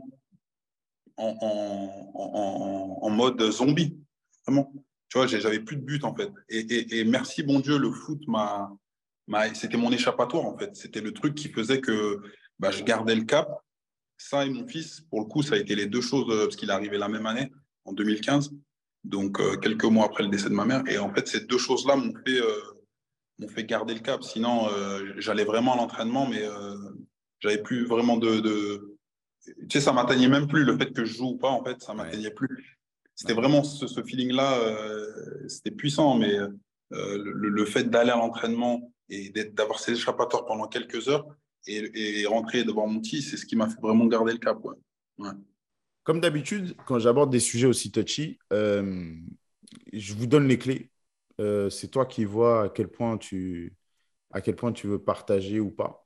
en mode zombie, vraiment. Tu vois, j'avais plus de but, en fait. Et merci, bon Dieu, le foot c'était mon échappatoire, en fait. C'était le truc qui faisait que je gardais le cap. Ça et mon fils, pour le coup, ça a été les deux choses, parce qu'il est arrivé la même année, en 2015, donc quelques mois après le décès de ma mère. Et en fait, ces deux choses-là m'ont fait garder le cap. Sinon, j'allais vraiment à l'entraînement, mais j'avais plus vraiment Tu sais, ça m'atteignait même plus. Le fait que je joue ou pas, en fait, ça Ouais, m'atteignait plus. C'était ouais. vraiment ce feeling-là, c'était puissant, mais le fait d'aller à l'entraînement et d'avoir ces échappatoires pendant quelques heures et rentrer devant mon petit, c'est ce qui m'a fait vraiment garder le cap. Ouais. Ouais. Comme d'habitude, quand j'aborde des sujets aussi touchy, je vous donne les clés. C'est toi qui vois à quel point tu veux partager ou pas.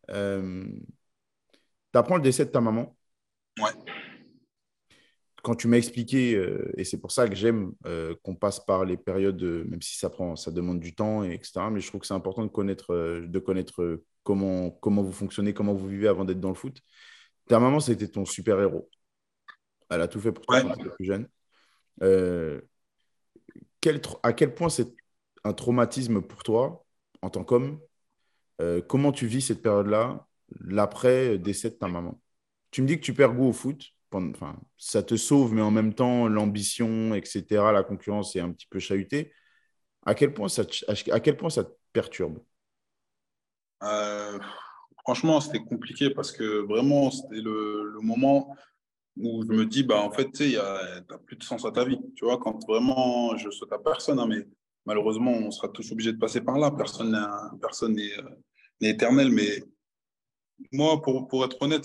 Tu apprends le décès de ta maman. Ouais. Quand tu m'as expliqué, et c'est pour ça que j'aime qu'on passe par les périodes, même si ça demande du temps, etc. Mais je trouve que c'est important de connaître comment vous fonctionnez, comment vous vivez avant d'être dans le foot. Ta maman, c'était ton super-héros. Elle a tout fait pour toi Ouais. quand tu étais plus jeune. Euh, à quel point c'est un traumatisme pour toi en tant qu'homme? Comment tu vis cette période-là, l'après décès de ta maman? Tu me dis que tu perds goût au foot. Enfin, ça te sauve, mais en même temps, l'ambition, etc., la concurrence est un petit peu chahutée. À quel point ça te perturbe? Euh, Franchement, c'était compliqué parce que vraiment, c'était le moment où je me dis, en fait, tu sais, t'as plus de sens à ta vie. Tu vois, quand vraiment, je souhaite à personne, hein, mais malheureusement, on sera tous obligés de passer par là. Personne n'est éternel. Mais moi, pour être honnête,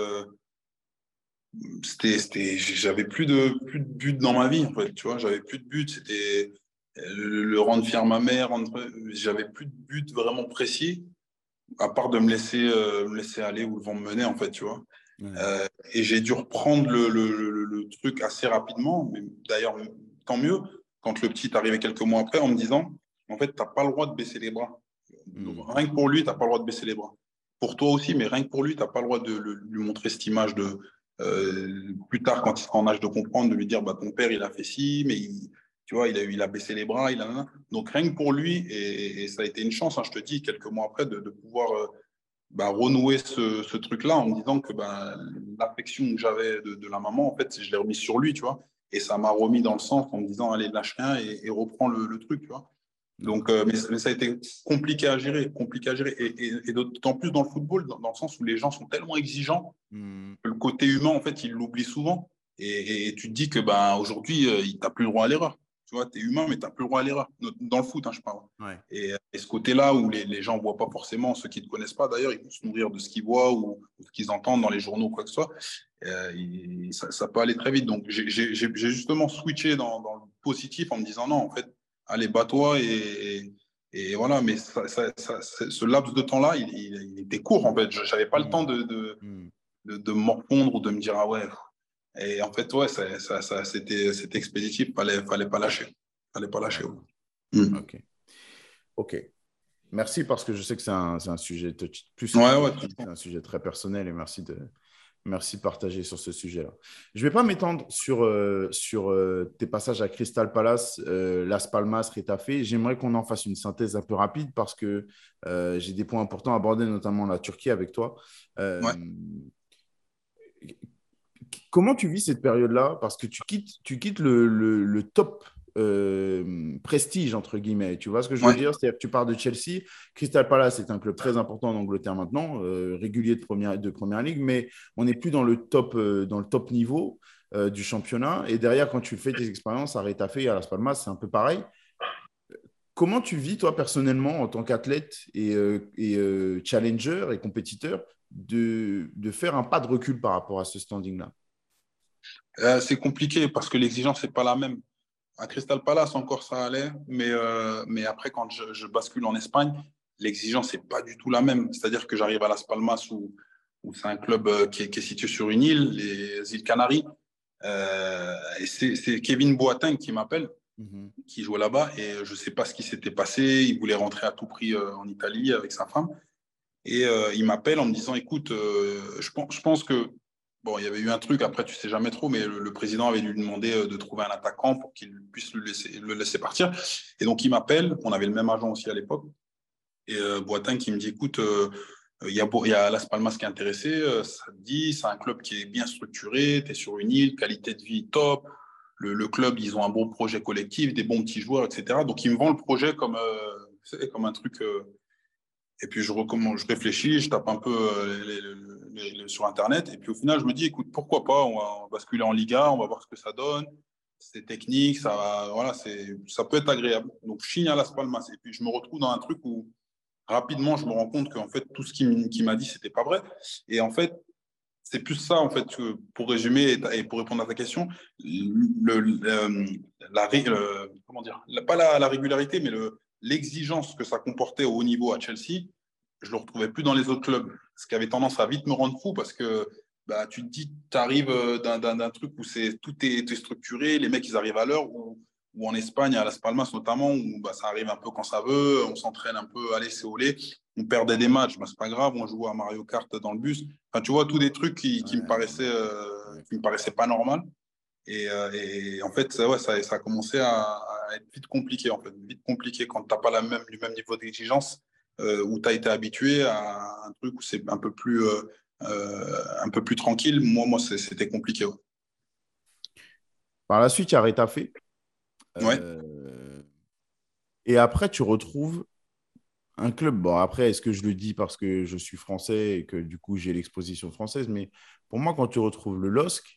j'avais plus de but dans ma vie, en fait. Tu vois, j'avais plus de but. C'était le rendre fier ma mère. J'avais plus de but vraiment précis, à part de me laisser aller où le vent me menait, en fait, tu vois. Ouais. Euh, et j'ai dû reprendre le truc assez rapidement. Mais d'ailleurs, tant mieux, quand le petit est arrivé quelques mois après, en me disant, en fait, tu n'as pas le droit de baisser les bras. Donc, Hmm. rien que pour lui, tu n'as pas le droit de baisser les bras. Pour toi aussi, mais rien que pour lui, tu n'as pas le droit de lui montrer cette image plus tard, quand il sera en âge de comprendre, de lui dire, ton père, il a fait ci, mais tu vois, il a baissé les bras, Donc, rien que pour lui, et ça a été une chance, hein, je te dis, quelques mois après, de pouvoir renouer ce truc-là en me disant que l'affection que j'avais de la maman, en fait, je l'ai remis sur lui, tu vois. Et ça m'a remis dans le sens en me disant, allez, lâche rien et reprends le truc, tu vois. Donc, D'accord. mais ça a été compliqué à gérer, compliqué à gérer. Et d'autant plus dans le football, dans le sens où les gens sont tellement exigeants Hmm. que le côté humain, en fait, ils l'oublient souvent. Et tu te dis que aujourd'hui, tu n'as plus le droit à l'erreur. Tu vois, tu es humain, mais tu n'as plus le droit à l'erreur. Dans le foot, hein, je parle. Ouais. Et ce côté-là où les gens ne voient pas forcément, ceux qui ne te connaissent pas d'ailleurs, ils vont se nourrir de ce qu'ils voient ou ce qu'ils entendent dans les journaux, quoi que ce soit. Ça peut aller très vite. Donc, j'ai justement switché dans le positif en me disant non, en fait, allez, bats-toi et voilà. Mais ce laps de temps-là, il était court en fait. Je n'avais pas le Hmm. temps Hmm. de me morfondre ou de me dire ah ouais. Et en fait, ouais, c'était expéditif. Fallait pas lâcher. Fallait pas lâcher. Ouais. D'accord. Mm. Ok. Ok. Merci parce que je sais que c'est un sujet plus que Ouais, ouais. touchy, c'est un sujet très personnel et merci de partager sur ce sujet-là. Je ne vais pas m'étendre sur tes passages à Crystal Palace, Las Palmas, Retafe. J'aimerais qu'on en fasse une synthèse un peu rapide parce que j'ai des points importants à aborder, notamment la Turquie avec toi. Euh, Ouais. Comment tu vis cette période-là? Parce que tu quittes le top prestige, entre guillemets. Tu vois ce que je veux Ouais. dire? C'est-à-dire que tu pars de Chelsea. Crystal Palace est un club très important en Angleterre maintenant, régulier de première ligue, mais on n'est plus dans le top niveau du championnat. Et derrière, quand tu fais tes expériences à Retafe et à Las Palmas, c'est un peu pareil. Comment tu vis, toi, personnellement, en tant qu'athlète et challenger et compétiteur, de faire un pas de recul par rapport à ce standing-là? C'est compliqué parce que l'exigence n'est pas la même. À Crystal Palace, encore ça allait, mais après, quand je bascule en Espagne, l'exigence n'est pas du tout la même. C'est-à-dire que j'arrive à Las Palmas où c'est un club qui est situé sur une île, les îles Canaries. Et c'est Kevin Boateng qui m'appelle, Mhm. qui jouait là-bas, et je ne sais pas ce qui s'était passé. Il voulait rentrer à tout prix en Italie avec sa femme. Et il m'appelle en me disant, écoute, je pense que, bon, il y avait eu un truc, après tu sais jamais trop, mais le président avait dû lui demander de trouver un attaquant pour qu'il puisse le laisser partir. Et donc il m'appelle, on avait le même agent aussi à l'époque, Et Boateng qui me dit, écoute, il y a Las Palmas qui est intéressé, ça te dit, c'est un club qui est bien structuré, tu es sur une île, qualité de vie top. Le club, ils ont un bon projet collectif, des bons petits joueurs, etc. Donc, ils me vendent le projet comme un truc. Et puis, je réfléchis, je tape un peu sur Internet. Et puis, au final, je me dis, écoute, pourquoi pas, on va basculer en Liga, on va voir ce que ça donne. C'est technique, voilà, ça peut être agréable. Donc, je signe à Las Palmas. Et puis, je me retrouve dans un truc où, rapidement, je me rends compte qu'en fait, tout ce qu'il m'a dit, c'était pas vrai. Et en fait, c'est plus ça, en fait, que pour résumer et pour répondre à ta question, comment dire, pas la régularité, mais l'exigence que ça comportait au haut niveau à Chelsea, je ne le retrouvais plus dans les autres clubs. Ce qui avait tendance à vite me rendre fou parce que bah, tu te dis, tu arrives d'un truc où tout est structuré, les mecs, ils arrivent à l'heure, ou en Espagne, à Las Palmas notamment, où bah, ça arrive un peu quand ça veut, on s'entraîne un peu, allez, c'est olé. On perdait des matchs, bah, c'est pas grave, on jouait à Mario Kart dans le bus. Enfin, tu vois, tous des trucs Ouais. qui me paraissaient pas normal. Et en fait, ça a commencé à être vite compliqué, en fait. Vite compliqué quand tu n'as pas le même niveau d'exigence, où tu as été habitué à un truc où c'est un peu plus tranquille. Moi c'était compliqué. Ouais. Par la suite, il y a Retafe. Ouais. Euh, et après, tu retrouves un club. Bon, après, est-ce que je le dis parce que je suis français et que du coup, j'ai l'exposition française? Mais pour moi, quand tu retrouves le LOSC,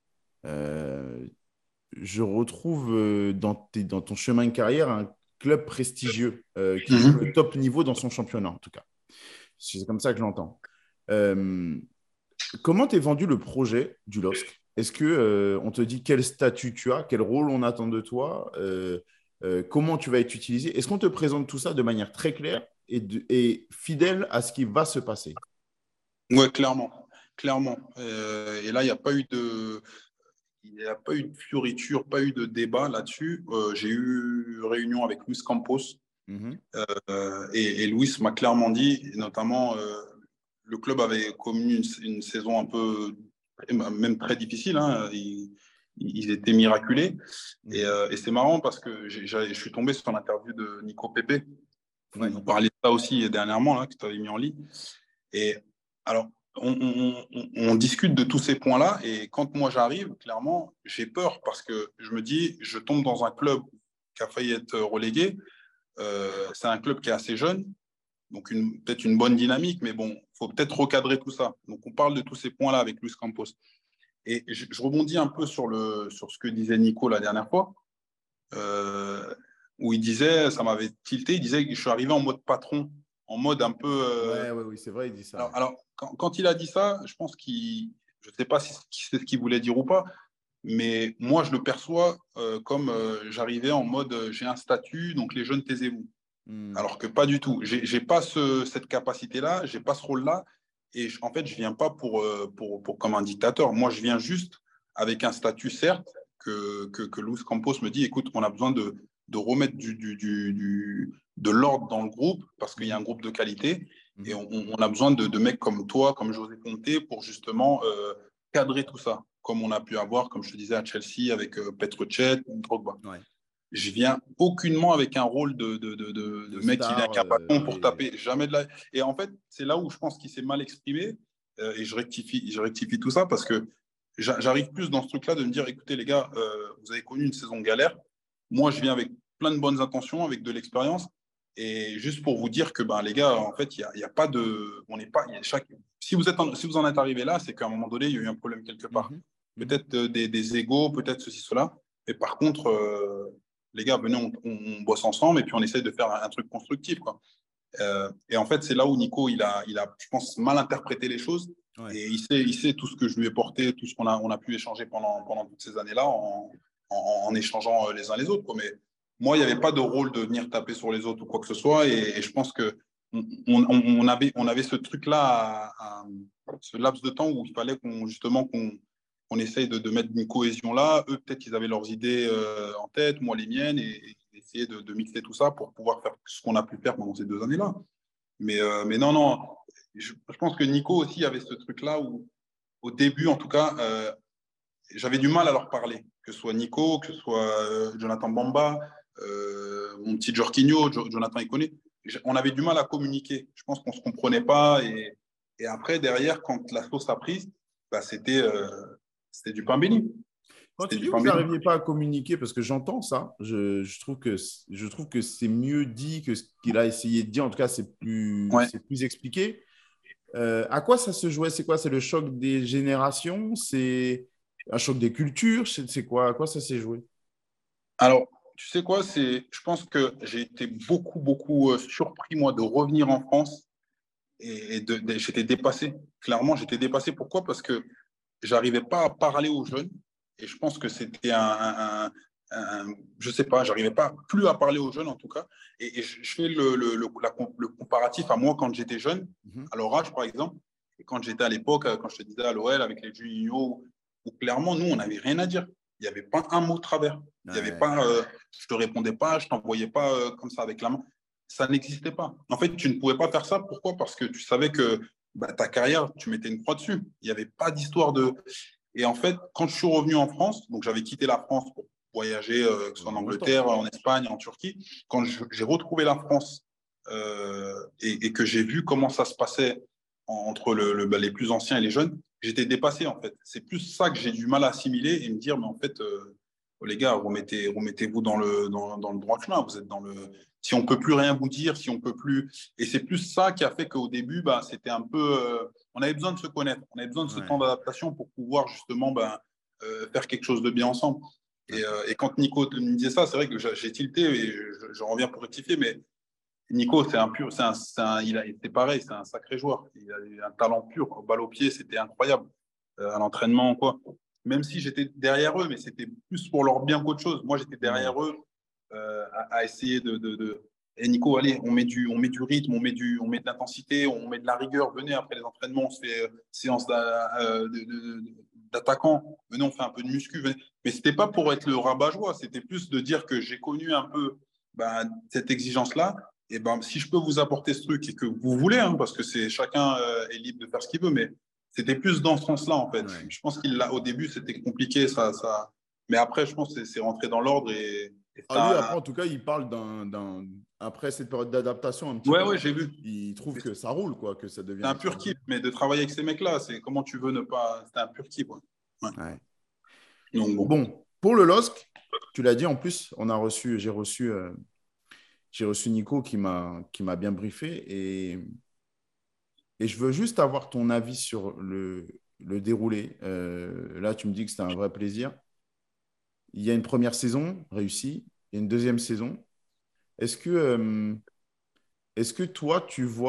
euh, je retrouve dans ton chemin de carrière un club prestigieux qui joue le Mhm. top niveau dans son championnat, en tout cas. C'est comme ça que je l'entends. Euh, Comment t'es vendu le projet du LOSC? Est-ce que on te dit quel statut tu as, quel rôle on attend de toi, comment tu vas être utilisé? Est-ce qu'on te présente tout ça de manière très claire et fidèle à ce qui va se passer? Ouais, clairement. Clairement. Et là, il n'y a pas eu de fioriture, pas eu de débat là-dessus. J'ai eu réunion avec Luis Campos. Mhm. Et Louis m'a clairement dit, et notamment, le club avait connu une saison un peu, même très difficile. Hein, ils étaient miraculés. Mhm. Et c'est marrant parce que je suis tombé sur l'interview de Nico Pepe. Ouais. Vous parliez de ça aussi dernièrement, là, que tu avais mis en ligne. Et alors, on discute de tous ces points-là. Et quand moi j'arrive, clairement, j'ai peur parce que je me dis, je tombe dans un club qui a failli être relégué. C'est un club qui est assez jeune, donc peut-être une bonne dynamique, mais bon, il faut peut-être recadrer tout ça. Donc on parle de tous ces points-là avec Luis Campos. Et je rebondis un peu sur ce que disait Nico la dernière fois, euh, où il disait, ça m'avait tilté, il disait que je suis arrivé en mode patron, en mode un peu... Ouais, ouais, oui, c'est vrai, il dit ça. Ouais. alors quand il a dit ça, je pense je ne sais pas si c'est ce qu'il voulait dire ou pas, mais moi je le perçois comme j'arrivais en mode j'ai un statut, donc les jeunes taisez-vous. Hmm. Alors que pas du tout. J'ai pas cette capacité-là, j'ai pas ce rôle-là. Et en fait, je viens pas pour comme un dictateur. Moi, je viens juste avec un statut, certes, que Luis Campos me dit, écoute, on a besoin de remettre de l'ordre dans le groupe parce qu'il y a un Mhm. groupe de qualité. Et Mhm. on a besoin de mecs comme toi, comme José Conte, pour justement cadrer tout ça, comme on a pu avoir, comme je te disais, à Chelsea avec Petr Cech, Drogba. Ouais. Je viens aucunement avec un rôle de De mec qui vient star, avec un bâton pour oui. taper. Jamais de la... Et en fait, c'est là où je pense qu'il s'est mal exprimé. Et je rectifie tout ça parce que j'arrive plus dans ce truc-là de me dire, écoutez les gars, vous avez connu une saison galère. Moi, je viens avec plein de bonnes intentions, avec de l'expérience. Et juste pour vous dire que ben, les gars, en fait, il y a pas de... On n'est pas... il y a chaque... Si vous en êtes arrivé là, c'est qu'à un moment donné, il y a eu un problème quelque part. Mhm. Mhm. Peut-être des égos, peut-être ceci, cela. Mais par contre, les gars, venez, on bosse ensemble et puis on essaye de faire un truc constructif, quoi. Et en fait, c'est là où Nico, je pense, mal interprété les choses. Ouais. Et il sait tout ce que je lui ai porté, tout ce on a pu échanger pendant toutes ces années-là en échangeant les uns les autres, quoi. Mais moi, il n'y avait pas de rôle de venir taper sur les autres ou quoi que ce soit. Et je pense que on avait ce truc-là, ce laps de temps où il fallait qu'on essaye de mettre une cohésion là. Eux, peut-être qu'ils avaient leurs idées en tête, moi les miennes, et essayer de mixer tout ça pour pouvoir faire ce qu'on a pu faire pendant ces 2 années-là. Mais non, non, je pense que Nico aussi avait ce truc-là où, au début, en tout cas, j'avais du mal à leur parler, que ce soit Nico, que ce soit Jonathan Bamba, mon petit Jorginho, Jonathan Iconé. on avait du mal à communiquer. Je pense qu'on ne se comprenait pas. Et après, derrière, quand la sauce a pris, bah, c'était du pain béni. Quand C'était tu du dis que pain vous béni. n'arriviez pas à communiquer, parce que j'entends ça, je trouve que c'est mieux dit que ce qu'il a essayé de dire. En tout cas, Ouais. c'est plus expliqué. À quoi ça se jouait? C'est quoi? C'est le choc des générations? C'est un choc des cultures? C'est quoi? À quoi ça s'est joué? Alors, tu sais quoi, je pense que j'ai été beaucoup surpris, moi, de revenir en France et j'étais dépassé. Clairement, j'étais dépassé. Pourquoi? Parce que j'arrivais pas à parler aux jeunes et je pense que c'était je sais pas, j'arrivais pas plus à parler aux jeunes en tout cas. Et je fais le comparatif à moi quand j'étais jeune, Mhm. à leur âge par exemple, et quand j'étais à l'époque, quand je te disais à l'OL avec les juniors, où clairement nous on n'avait rien à dire. Il n'y avait pas un mot de travers. Il y avait Ouais, pas, je te répondais pas, je t'envoyais pas comme ça avec la main. Ça n'existait pas. En fait, tu ne pouvais pas faire ça. Pourquoi? Parce que tu savais que bah, ta carrière, tu mettais une croix dessus. Il n'y avait pas d'histoire de. Et en fait, quand je suis revenu en France, donc j'avais quitté la France pour voyager, que ce soit en longtemps. Angleterre, en Espagne, en Turquie, quand j'ai retrouvé la France et que j'ai vu comment ça se passait entre bah, les plus anciens et les jeunes, j'étais dépassé en fait. C'est plus ça que j'ai du mal à assimiler et me dire, mais en fait, oh, les gars, remettez-vous dans le droit chemin. Vous êtes dans le. Si on peut plus rien vous dire, si on peut plus. Et c'est plus ça qui a fait qu'au début, bah, c'était un peu. On avait besoin de se connaître, on avait besoin de ce temps Ouais, d'adaptation pour pouvoir justement bah, faire quelque chose de bien ensemble. d'accord. Et quand Nico me disait ça, c'est vrai que j'ai tilté et je reviens pour rectifier, mais Nico, c'est un pur, c'est pareil, c'est un sacré joueur. Il a eu un talent pur, au balle au pied, c'était incroyable. À l'entraînement, quoi. Même si j'étais derrière eux, mais c'était plus pour leur bien qu'autre chose. Moi, j'étais Hmm. derrière eux à essayer Et Nico, allez, on met du rythme, on met de l'intensité, on met de la rigueur. Venez après les entraînements, on se fait séance d'attaquant. Venez, on fait un peu de muscu. Venez. Mais c'était pas pour être le rabat-joie, c'était plus de dire que j'ai connu un peu ben, cette exigence-là. Et ben, si je peux vous apporter ce truc et que vous voulez, hein, parce que chacun est libre de faire ce qu'il veut, mais c'était plus dans ce sens-là, en fait. Ouais. Je pense qu'au début, c'était compliqué, mais après, je pense que c'est rentré dans l'ordre et Ah, lui, ça. après, en tout cas, il parle après cette période d'adaptation un petit Ouais, peu, ouais, j'ai vu. il trouve Mais que ça roule, quoi, que ça devient c'est un pur kiff, extraordinaire. mais de travailler avec ces mecs-là, c'est comment tu veux ne pas. C'était un pur kiff, ouais. Ouais. Ouais. Donc bon. Bon, pour le LOSC, tu l'as dit, en plus, j'ai reçu Nico qui m'a bien briefé et je veux juste avoir ton avis sur le déroulé. Là, tu me dis que c'était un vrai plaisir. Il y a une première saison réussie, il y a une deuxième saison. Est-ce que, euh, est-ce que toi,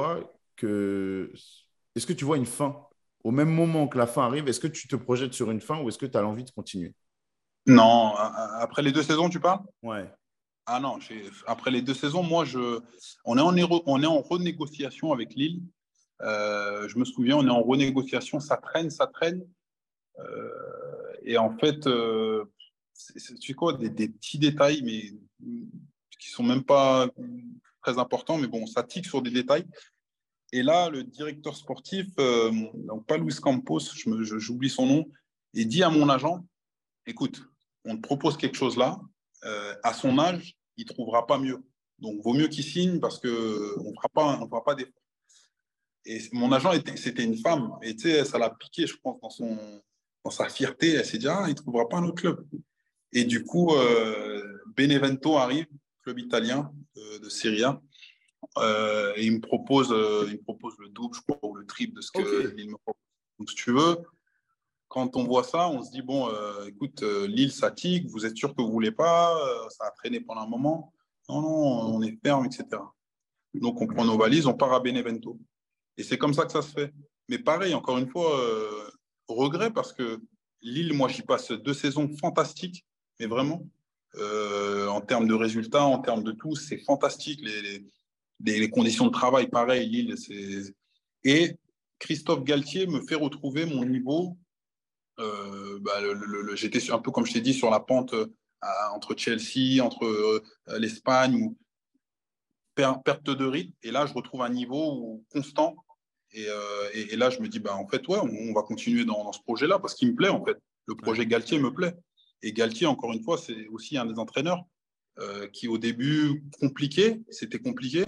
est-ce que tu vois une fin? Au même moment que la fin arrive, est-ce que tu te projettes sur une fin ou est-ce que tu as l'envie de continuer? Non, après les 2 saisons, tu parles? Ouais. Ah non, après les 2 saisons, on est en renégociation avec Lille. Je me souviens, on est en renégociation, ça traîne, ça traîne. Et en fait, tu sais quoi, des petits détails, mais qui sont même pas très importants, mais bon, ça tique sur des détails. Et là, le directeur sportif, donc pas Luis Campos, j'oublie son nom, il dit à mon agent, écoute, on te propose quelque chose là, à son âge, il ne trouvera pas mieux. Donc, vaut mieux qu'il signe parce qu'on ne fera pas d'effort. Et mon agent, c'était une femme. Et tu sais, ça l'a piqué, je pense, dans sa fierté. Elle s'est dit, ah, il ne trouvera pas un autre club. Et du coup, Benevento arrive, club italien de Serie A. Et il me propose le double, je crois, ou le triple de ce Ok. que Lille me propose. Donc, si tu veux, quand on voit ça, on se dit, bon, écoute, Lille, ça tique, vous êtes sûr que vous ne voulez pas, ça a traîné pendant un moment. Non, non, on est ferme, etc. Donc, on prend nos valises, on part à Benevento. Et c'est comme ça que ça se fait. Mais pareil, encore une fois, regret parce que Lille, moi, j'y passe 2 saisons fantastiques, mais vraiment, en termes de résultats, en termes de tout, c'est fantastique. Les conditions de travail, pareil, Lille, c'est. Et Christophe Galtier me fait retrouver mon niveau. Bah, j'étais un peu, comme je t'ai dit, sur la pente entre Chelsea, entre l'Espagne, perte de rythme. Et là, je retrouve un niveau constant. Et là, je me dis, bah, en fait, ouais, on va continuer dans ce projet-là parce qu'il me plaît, en fait. Le Ouais. projet Galtier me plaît. Et Galtier, encore une fois, c'est aussi un des entraîneurs qui, au début, c'était compliqué.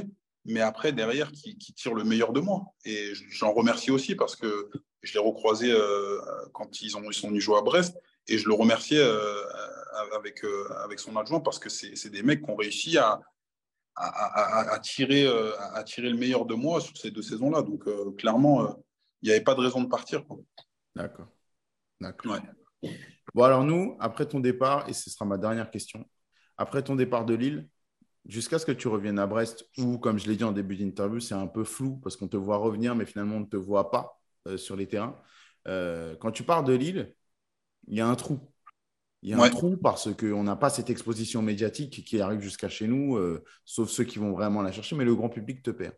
mais après, derrière, qui tirent le meilleur de moi. Et j'en remercie aussi parce que je l'ai recroisé quand ils sont venus jouer à Brest, et je le remerciais avec son adjoint parce que c'est des mecs qui ont réussi à tirer le meilleur de moi sur ces 2 saisons-là. Donc, clairement, il n'y avait pas de raison de partir, quoi. D'accord. D'accord. Ouais. Bon, alors nous, après ton départ, et ce sera ma dernière question, après ton départ de Lille, jusqu'à ce que tu reviennes à Brest, où, comme je l'ai dit en début d'interview, c'est un peu flou parce qu'on te voit revenir, mais finalement, on ne te voit pas sur les terrains. Quand tu pars de Lille, il y a un trou. Il y a un Ouais. trou parce qu'on n'a pas cette exposition médiatique qui arrive jusqu'à chez nous, sauf ceux qui vont vraiment la chercher, mais le grand public te perd.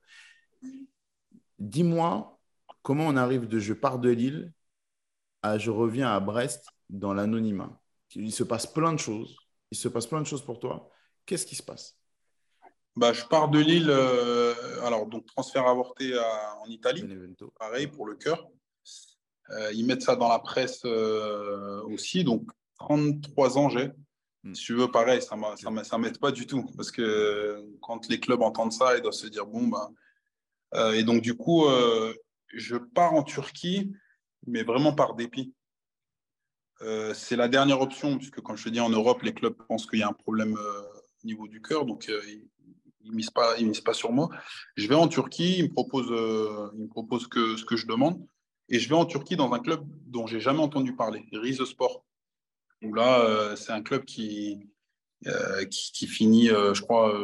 Dis-moi comment on arrive de je pars de Lille à je reviens à Brest dans l'anonymat. Il se passe plein de choses. Il se passe plein de choses pour toi. Qu'est-ce qui se passe? Bah, je pars de Lille, alors donc transfert avorté en Italie, Benevento. pareil pour le cœur. Ils mettent ça dans la presse aussi, donc 33 ans j'ai. Si tu veux, pareil, ça m'aide pas du tout, parce que quand les clubs entendent ça, ils doivent se dire, bon, ben... et donc du coup, je pars en Turquie, mais vraiment par dépit. C'est la dernière option, puisque comme je te dis, en Europe, les clubs pensent qu'il y a un problème au niveau du cœur, donc ils misent pas sur moi. Je vais en Turquie, ils me proposent ce que je demande, et je vais en Turquie dans un club dont j'ai jamais entendu parler, Rizespor. Donc là, c'est un club qui finit, je crois,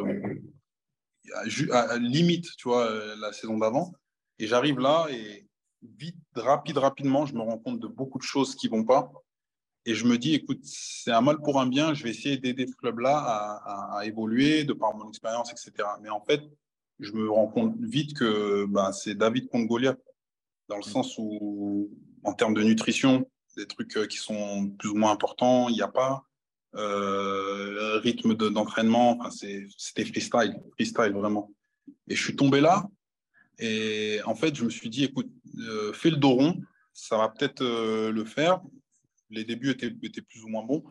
à limite, tu vois, la saison d'avant. Et j'arrive là et rapidement, je me rends compte de beaucoup de choses qui vont pas. Et je me dis, écoute, c'est un mal pour un bien, je vais essayer d'aider ce club-là à évoluer de par mon expérience, etc. Mais en fait, je me rends compte vite que bah, c'est David contre Goliath, dans le sens où, en termes de nutrition, des trucs qui sont plus ou moins importants, il n'y a pas. Rythme d'entraînement, enfin, c'était freestyle vraiment. Et je suis tombé là, et en fait, je me suis dit, écoute, fais le dos rond, ça va peut-être le faire. Les débuts étaient plus ou moins bons.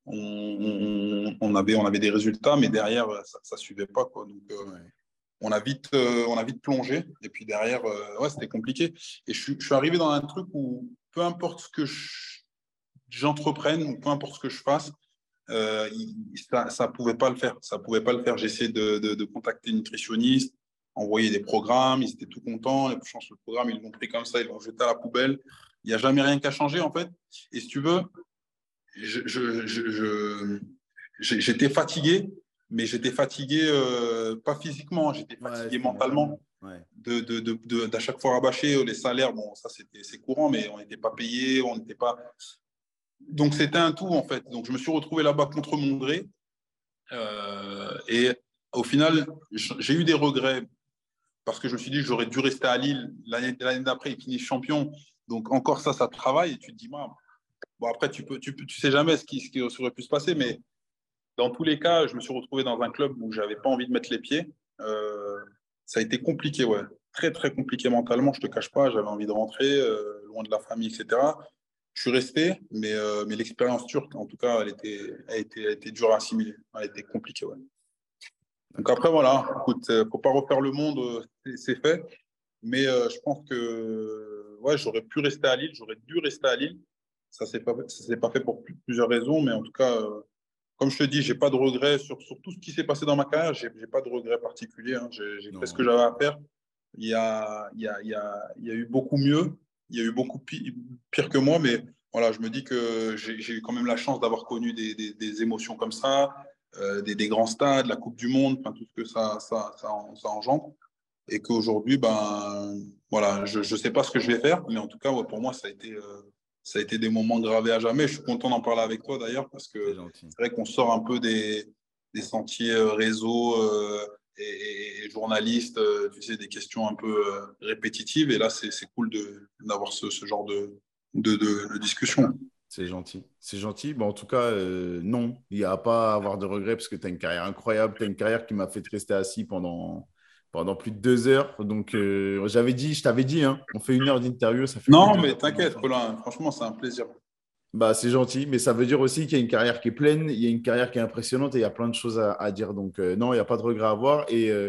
On avait des résultats, mais derrière, ça ne suivait pas, quoi. Donc, Ouais. on a vite plongé. Et puis derrière, ouais, c'était compliqué. Et je suis arrivé dans un truc où peu importe ce que j'entreprenne, ou peu importe ce que je fasse, ça pouvait pas le faire. Ça pouvait pas le faire. J'ai essayé de contacter une nutritionniste, envoyer des programmes, ils étaient tout contents. Les chances, le programme, ils l'ont pris comme ça, ils l'ont jeté à la poubelle. Il n'y a jamais rien qui a changé, en fait. Et si tu veux, j'étais fatigué, mais j'étais fatigué pas physiquement, j'étais Ouais, fatigué c'était mentalement. mentalement. Ouais. D'à chaque fois rabâcher les salaires, bon, ça c'est courant, mais on n'était pas payé, on n'était pas. Donc c'était un tout en fait. Donc je me suis retrouvé là-bas contre mon gré. Et au final, j'ai eu des regrets parce que je me suis dit que j'aurais dû rester à Lille. L'année d'après, ils finissent champion. Donc encore ça travaille et tu te dis, bon après, tu sais jamais ce qui aurait pu se passer, mais dans tous les cas, je me suis retrouvé dans un club où j'avais pas envie de mettre les pieds. Ça a été compliqué, ouais. Très, très compliqué mentalement, je te cache pas. J'avais envie de rentrer, loin de la famille, etc. Je suis resté, mais l'expérience turque, en tout cas, elle était dure à assimiler. Elle était compliquée, ouais. Donc après, voilà, écoute, faut pas refaire le monde, c'est fait. Mais je pense que ouais, j'aurais pu rester à Lille, j'aurais dû rester à Lille. Ça s'est pas fait pour plusieurs raisons, mais en tout cas, comme je te dis, j'ai pas de regrets sur tout ce qui s'est passé dans ma carrière. J'ai pas de regrets particuliers, hein. J'ai fait ce que Non. j'avais à faire. Il y a eu beaucoup mieux, il y a eu beaucoup pire que moi, mais voilà, je me dis que j'ai eu quand même la chance d'avoir connu des émotions comme ça, des grands stades, la Coupe du Monde, enfin, tout ce que ça engendre. Et qu'aujourd'hui, ben, voilà, je ne sais pas ce que je vais faire, mais en tout cas, ouais, pour moi, ça a été des moments gravés à jamais. Je suis content d'en parler avec toi d'ailleurs, parce C'est que gentil. c'est vrai qu'on sort un peu des sentiers réseau et journalistes, tu sais, des questions un peu répétitives. Et là, c'est cool d'avoir ce genre de discussion. C'est gentil. C'est gentil. Bon, en tout cas, non, il n'y a pas à avoir de regrets parce que tu as une carrière incroyable. Tu as une carrière qui m'a fait rester assis pendant plus de 2 heures. Donc, je t'avais dit, hein, on fait 1 heure d'interview, ça fait que Non, deux mais heures qu'on est t'inquiète, ensemble. Colin, franchement, c'est un plaisir. Bah, c'est gentil, mais ça veut dire aussi qu'il y a une carrière qui est pleine, il y a une carrière qui est impressionnante et il y a plein de choses à dire. Donc, non, il n'y a pas de regret à avoir. Et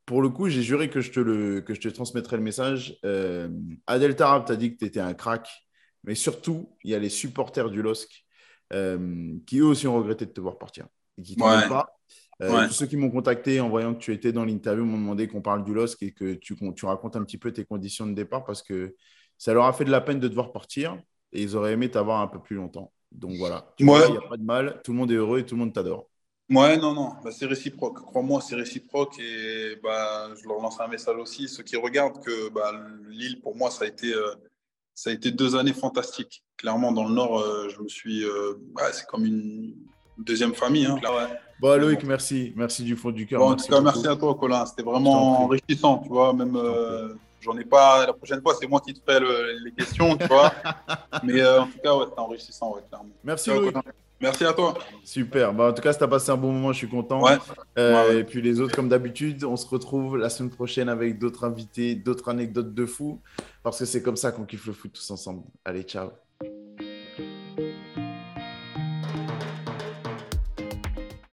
pour le coup, j'ai juré que je te transmettrais le message. Adel Tarab t'a dit que tu étais un crack, mais surtout, il y a les supporters du LOSC qui eux aussi ont regretté de te voir partir et qui ne te veulent Ouais, pas. Et ouais. tous ceux qui m'ont contacté en voyant que tu étais dans l'interview m'ont demandé qu'on parle du LOSC et que tu racontes un petit peu tes conditions de départ parce que ça leur a fait de la peine de te voir partir et ils auraient aimé t'avoir un peu plus longtemps. Donc voilà, tu vois, il Ouais, n'y a pas de mal, tout le monde est heureux et tout le monde t'adore. ouais, non, non, bah, c'est réciproque. Crois-moi, c'est réciproque. Et bah, je leur lance un message aussi, ceux qui regardent, que bah, Lille, pour moi, ça a été 2 années fantastiques. Clairement, dans le Nord, je me suis. C'est comme une deuxième famille. Hein. Ouais. Bon, Mais bon. Loïc, merci. Merci du fond du cœur. Bon, en tout Merci cas, merci beaucoup. à toi, Colin. C'était Je t'en vraiment prie. enrichissant, tu vois. Même, Je t'en prie. j'en ai pas. La prochaine fois, c'est moi qui te ferai les questions, tu vois. Mais en tout cas, ouais, c'était enrichissant, ouais, clairement. Merci, Ciao, Colin. Loïc. Merci à toi. Super. Bah, en tout cas, si tu as passé un bon moment, je suis content. Ouais. Ouais, ouais. Et puis les autres, comme d'habitude, on se retrouve la semaine prochaine avec d'autres invités, d'autres anecdotes de fou, parce que c'est comme ça qu'on kiffe le foot tous ensemble. Allez, ciao.